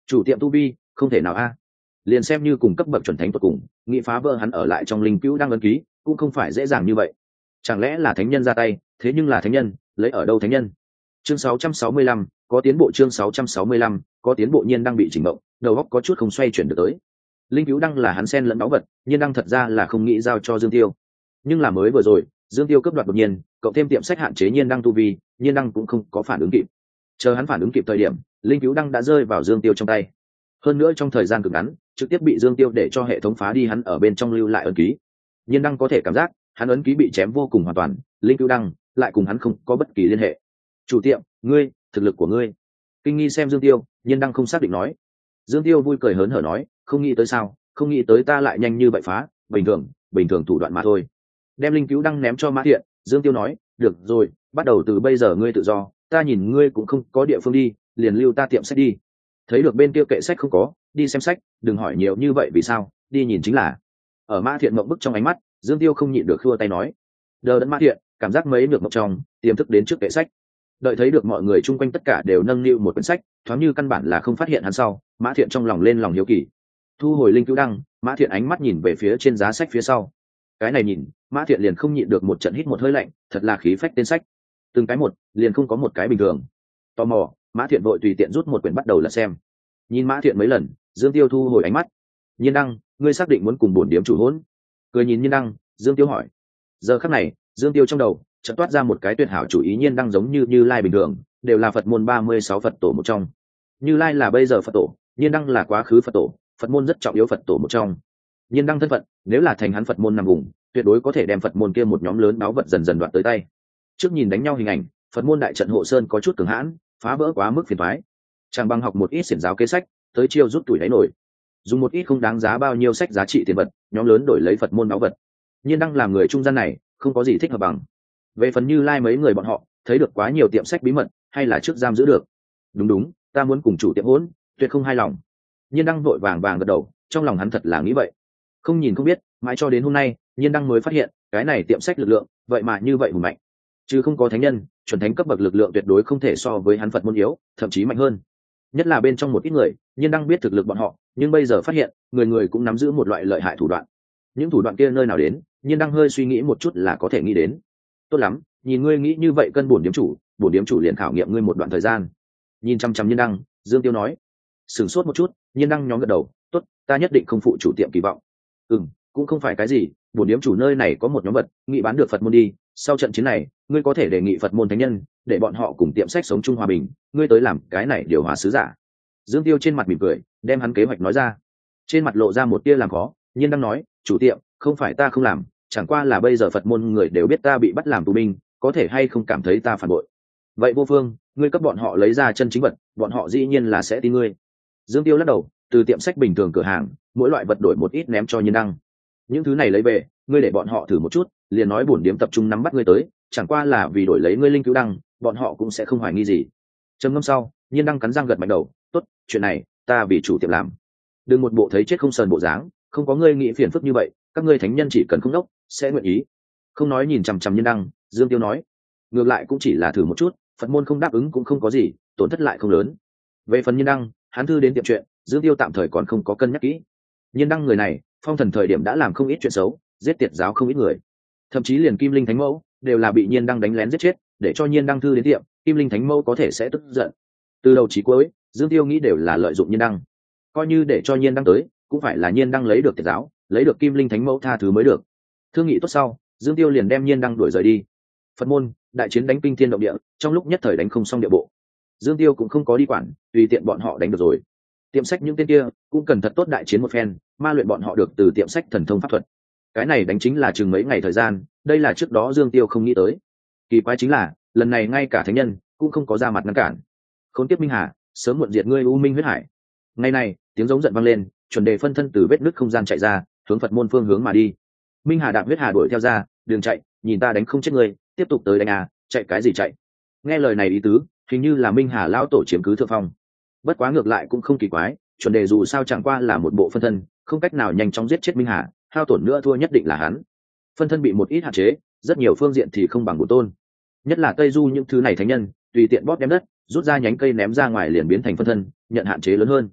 Chủ tiệm tu vi không thể nào a. Liền xem như cùng cấp bậc chuẩn thánh tột cùng, nghị phá vỡ hắn ở lại trong linh cứu đang ấn ký cũng không phải dễ dàng như vậy. Chẳng lẽ là thánh nhân ra tay? Thế nhưng là thánh nhân lấy ở đâu thánh nhân? Chương sáu trăm sáu mươi lăm có tiến bộ. Chương sáu trăm sáu mươi lăm có tiến bộ. Nhiên đang bị chỉnh động, đầu óc có chút không xoay chuyển được tới. Linh cứu đăng là hắn xen lẫn báu vật, Nhiên đăng thật ra là không nghĩ giao cho Dương Tiêu, nhưng là mới vừa rồi Dương Tiêu cướp đoạt đột nhiên, cộng thêm tiệm sách hạn chế Nhiên đăng tu vi, Nhiên đăng cũng không có phản ứng kịp. Chờ hắn phản ứng kịp thời điểm, linh cứu đăng đã rơi vào Dương Tiêu trong tay. Hơn nữa trong thời gian cực ngắn, trực tiếp bị Dương Tiêu để cho hệ thống phá đi hắn ở bên trong lưu lại ấn ký. Nhiên đăng có thể cảm giác hắn ấn ký bị chém vô cùng hoàn toàn, linh cứu đăng lại cùng hắn không có bất kỳ liên hệ. Chủ tiệm, ngươi, thực lực của ngươi. Kinh nghi xem Dương Tiêu, Nhiên đăng không xác định nói. Dương Tiêu vui cười hớn hở nói, không nghĩ tới sao, không nghĩ tới ta lại nhanh như vậy phá, bình thường, bình thường thủ đoạn mà thôi. Đem linh cứu đăng ném cho Mã Thiện, Dương Tiêu nói, được rồi, bắt đầu từ bây giờ ngươi tự do, ta nhìn ngươi cũng không có địa phương đi, liền lưu ta tiệm sách đi. Thấy được bên kia kệ sách không có, đi xem sách, đừng hỏi nhiều như vậy vì sao, đi nhìn chính là. Ở Mã Thiện mộng bức trong ánh mắt, Dương Tiêu không nhịn được khua tay nói, đờ đẫn Mã Thiện, cảm giác mấy được mộng trong, tiềm thức đến trước kệ sách. Đợi thấy được mọi người chung quanh tất cả đều nâng niu một quyển sách, thoáng như căn bản là không phát hiện hắn sau, Mã Thiện trong lòng lên lòng hiếu kỳ. Thu hồi linh cứu đăng, Mã Thiện ánh mắt nhìn về phía trên giá sách phía sau. Cái này nhìn, Mã Thiện liền không nhịn được một trận hít một hơi lạnh, thật là khí phách tên sách. Từng cái một, liền không có một cái bình thường. Tò mò, Mã Thiện vội tùy tiện rút một quyển bắt đầu là xem. Nhìn Mã Thiện mấy lần, Dương Tiêu thu hồi ánh mắt. Nhiên đăng, ngươi xác định muốn cùng bổn điếm chủ hỗn? Cười nhìn Nhiên đăng, Dương Tiêu hỏi. Giờ khắc này, Dương Tiêu trong đầu chợt toát ra một cái tuyệt hảo chủ ý. Nhiên đăng giống như Như Lai bình thường, đều là Phật môn ba mươi sáu Phật tổ một trong. Như Lai là bây giờ Phật tổ, Nhiên đăng là quá khứ Phật tổ, Phật môn rất trọng yếu Phật tổ một trong. Nhiên đăng thân phận, nếu là thành hắn Phật môn nằm vùng, tuyệt đối có thể đem Phật môn kia một nhóm lớn báu vật dần dần đoạt tới tay. Trước nhìn đánh nhau hình ảnh, Phật môn đại trận hộ sơn có chút cường hãn, phá vỡ quá mức phiền toái. Chàng bằng học một ít xiển giáo kế sách, tới chiêu rút tuổi đáy nổi, dùng một ít không đáng giá bao nhiêu sách giá trị tiền vật, nhóm lớn đổi lấy Phật môn báu vật. Nhiên đăng làm người trung gian này, không có gì thích hợp bằng. Về phần Như Lai mấy người bọn họ, thấy được quá nhiều tiệm sách bí mật, hay là trước giam giữ được. Đúng đúng, ta muốn cùng chủ tiệm hỗn, tuyệt không hài lòng. Nhiên đăng vội vàng vàng gật đầu, trong lòng hắn thật là nghĩ vậy. Không nhìn không biết, mãi cho đến hôm nay, Nhiên đăng mới phát hiện, cái này tiệm sách lực lượng, vậy mà như vậy hùng mạnh. Chứ không có thánh nhân, chuẩn thánh cấp bậc lực lượng tuyệt đối không thể so với hắn Phật môn yếu, thậm chí mạnh hơn. Nhất là bên trong một ít người, Nhiên đăng biết thực lực bọn họ, nhưng bây giờ phát hiện, người người cũng nắm giữ một loại lợi hại thủ đoạn. Những thủ đoạn kia nơi nào đến, Nhiên đăng hơi suy nghĩ một chút là có thể nghĩ đến. Tốt lắm, nhìn ngươi nghĩ như vậy cân bổn điếm chủ, bổn điếm chủ liền khảo nghiệm ngươi một đoạn thời gian. Nhìn chăm chăm Nhiên đăng, Dương Tiêu nói. Sửng sốt một chút, Nhiên đăng nhóm gật đầu, tốt, ta nhất định không phụ chủ tiệm kỳ vọng. Ừm, cũng không phải cái gì, bổn điếm chủ nơi này có một nhóm vật, nghị bán được Phật môn đi, sau trận chiến này, ngươi có thể đề nghị Phật môn thánh nhân, để bọn họ cùng tiệm sách sống chung hòa bình, ngươi tới làm cái này điều hòa sứ giả. Dương Tiêu trên mặt mỉm cười, đem hắn kế hoạch nói ra. Trên mặt lộ ra một tia làm khó, Nhiên đang nói, chủ tiệm, không phải ta không làm, chẳng qua là bây giờ Phật môn người đều biết ta bị bắt làm tù binh, có thể hay không cảm thấy ta phản bội. Vậy Vô Phương, ngươi cấp bọn họ lấy ra chân chính vật, bọn họ dĩ nhiên là sẽ tin ngươi. Dương Tiêu lắc đầu, từ tiệm sách bình thường cửa hàng, mỗi loại vật đổi một ít ném cho Nhiên đăng. Những thứ này lấy về, ngươi để bọn họ thử một chút, liền nói bổn điếm tập trung nắm bắt ngươi tới, chẳng qua là vì đổi lấy ngươi linh cứu đăng, bọn họ cũng sẽ không hoài nghi gì. Trầm ngâm sau, Nhiên đăng cắn răng gật mạnh đầu, tốt, chuyện này ta vì chủ tiệm làm. Đừng một bộ thấy chết không sờn bộ dáng, không có ngươi nghĩ phiền phức như vậy, các ngươi thánh nhân chỉ cần không đốc, sẽ nguyện ý. Không nói nhìn chằm chằm Nhiên đăng, Dương Tiêu nói, ngược lại cũng chỉ là thử một chút, Phật môn không đáp ứng cũng không có gì, tổn thất lại không lớn. Về phần Nhiên đăng, hắn thư đến tiệm chuyện, Dương Tiêu tạm thời còn không có cân nhắc kỹ. Nhiên đăng người này, phong thần thời điểm đã làm không ít chuyện xấu, giết tiệt giáo không ít người, thậm chí liền Kim Linh Thánh Mẫu đều là bị Nhiên đăng đánh lén giết chết, để cho Nhiên đăng thư đến tiệm, Kim Linh Thánh Mẫu có thể sẽ tức giận. Từ đầu chí cuối, Dương Tiêu nghĩ đều là lợi dụng Nhiên đăng, coi như để cho Nhiên đăng tới, cũng phải là Nhiên đăng lấy được tiệt giáo, lấy được Kim Linh Thánh Mẫu tha thứ mới được. Thương nghị tốt sau, Dương Tiêu liền đem Nhiên đăng đuổi rời đi. Phật môn đại chiến đánh kinh thiên động địa, trong lúc nhất thời đánh không xong địa bộ, Dương Tiêu cũng không có đi quản, tùy tiện bọn họ đánh được rồi. Tiệm sách những tên kia cũng cần thật tốt đại chiến một phen, ma luyện bọn họ được từ tiệm sách thần thông pháp thuật. Cái này đánh chính là chừng mấy ngày thời gian, đây là trước đó Dương Tiêu không nghĩ tới. Kỳ quái chính là, lần này ngay cả thánh nhân cũng không có ra mặt ngăn cản. Khốn kiếp Minh Hà, sớm muộn diệt ngươi U Minh huyết hải. Ngày này, tiếng giống giận vang lên, chuẩn đề phân thân từ vết nứt không gian chạy ra, hướng Phật môn phương hướng mà đi. Minh Hà đạp huyết hà đuổi theo ra, đường chạy, nhìn ta đánh không chết ngươi, tiếp tục tới đánh à, chạy cái gì chạy? Nghe lời này ý tứ, hình như là Minh Hà lão tổ chiếm cứ thượng phong. Bất quá ngược lại cũng không kỳ quái, chuẩn đề dù sao chẳng qua là một bộ phân thân, không cách nào nhanh chóng giết chết Minh Hà, hao tổn nữa thua nhất định là hắn. Phân thân bị một ít hạn chế, rất nhiều phương diện thì không bằng bổn tôn. Nhất là Tây Du những thứ này thánh nhân, tùy tiện bóp đem đất, rút ra nhánh cây ném ra ngoài liền biến thành phân thân, nhận hạn chế lớn hơn.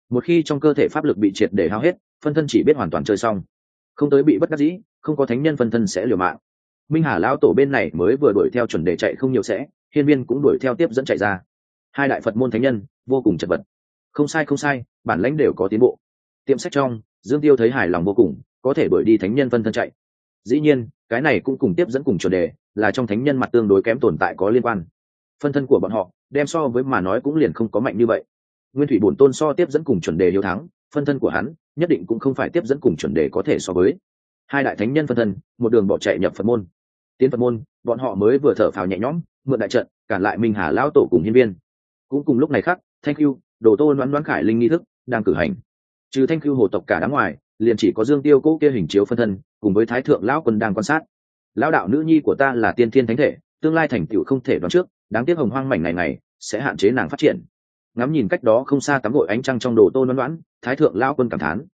một khi trong cơ thể pháp lực bị triệt để hao hết, phân thân chỉ biết hoàn toàn chơi xong, không tới bị bất đắc dĩ, không có thánh nhân phân thân sẽ liều mạng. Minh Hà lão tổ bên này mới vừa đuổi theo chuẩn đề chạy không nhiều sẽ, hiên viên cũng đuổi theo tiếp dẫn chạy ra. Hai đại Phật môn thánh nhân vô cùng chật vật. Không sai không sai, bản lãnh đều có tiến bộ. Tiệm sách trong, Dương Tiêu thấy hài lòng vô cùng, có thể đuổi đi thánh nhân phân thân chạy. Dĩ nhiên, cái này cũng cùng tiếp dẫn cùng chuẩn đề, là trong thánh nhân mặt tương đối kém tồn tại có liên quan. Phân thân của bọn họ, đem so với mà nói cũng liền không có mạnh như vậy. Nguyên thủy bổn tôn so tiếp dẫn cùng chuẩn đề hiếu thắng, phân thân của hắn nhất định cũng không phải tiếp dẫn cùng chuẩn đề có thể so với. Hai đại thánh nhân phân thân, một đường bỏ chạy nhập Phật môn. Tiến Phật môn, bọn họ mới vừa thở phào nhẹ nhõm, mượn đại trận cản lại Minh Hà lão tổ cùng hiên viên. Cũng cùng lúc này khác, Thanh Cưu, Đồ Tô đoán đoán khải linh nghi thức đang cử hành. Trừ Thanh Cưu hồ tộc cả đám ngoài, liền chỉ có Dương Tiêu cố kia hình chiếu phân thân, cùng với Thái thượng lão quân đang quan sát. Lão đạo nữ nhi của ta là tiên thiên thánh thể, tương lai thành tựu không thể đoán trước, đáng tiếc hồng hoang mảnh này này sẽ hạn chế nàng phát triển. Ngắm nhìn cách đó không xa tắm gội ánh trăng trong Đồ Tô đoán đoán, Thái thượng lão quân cảm thán.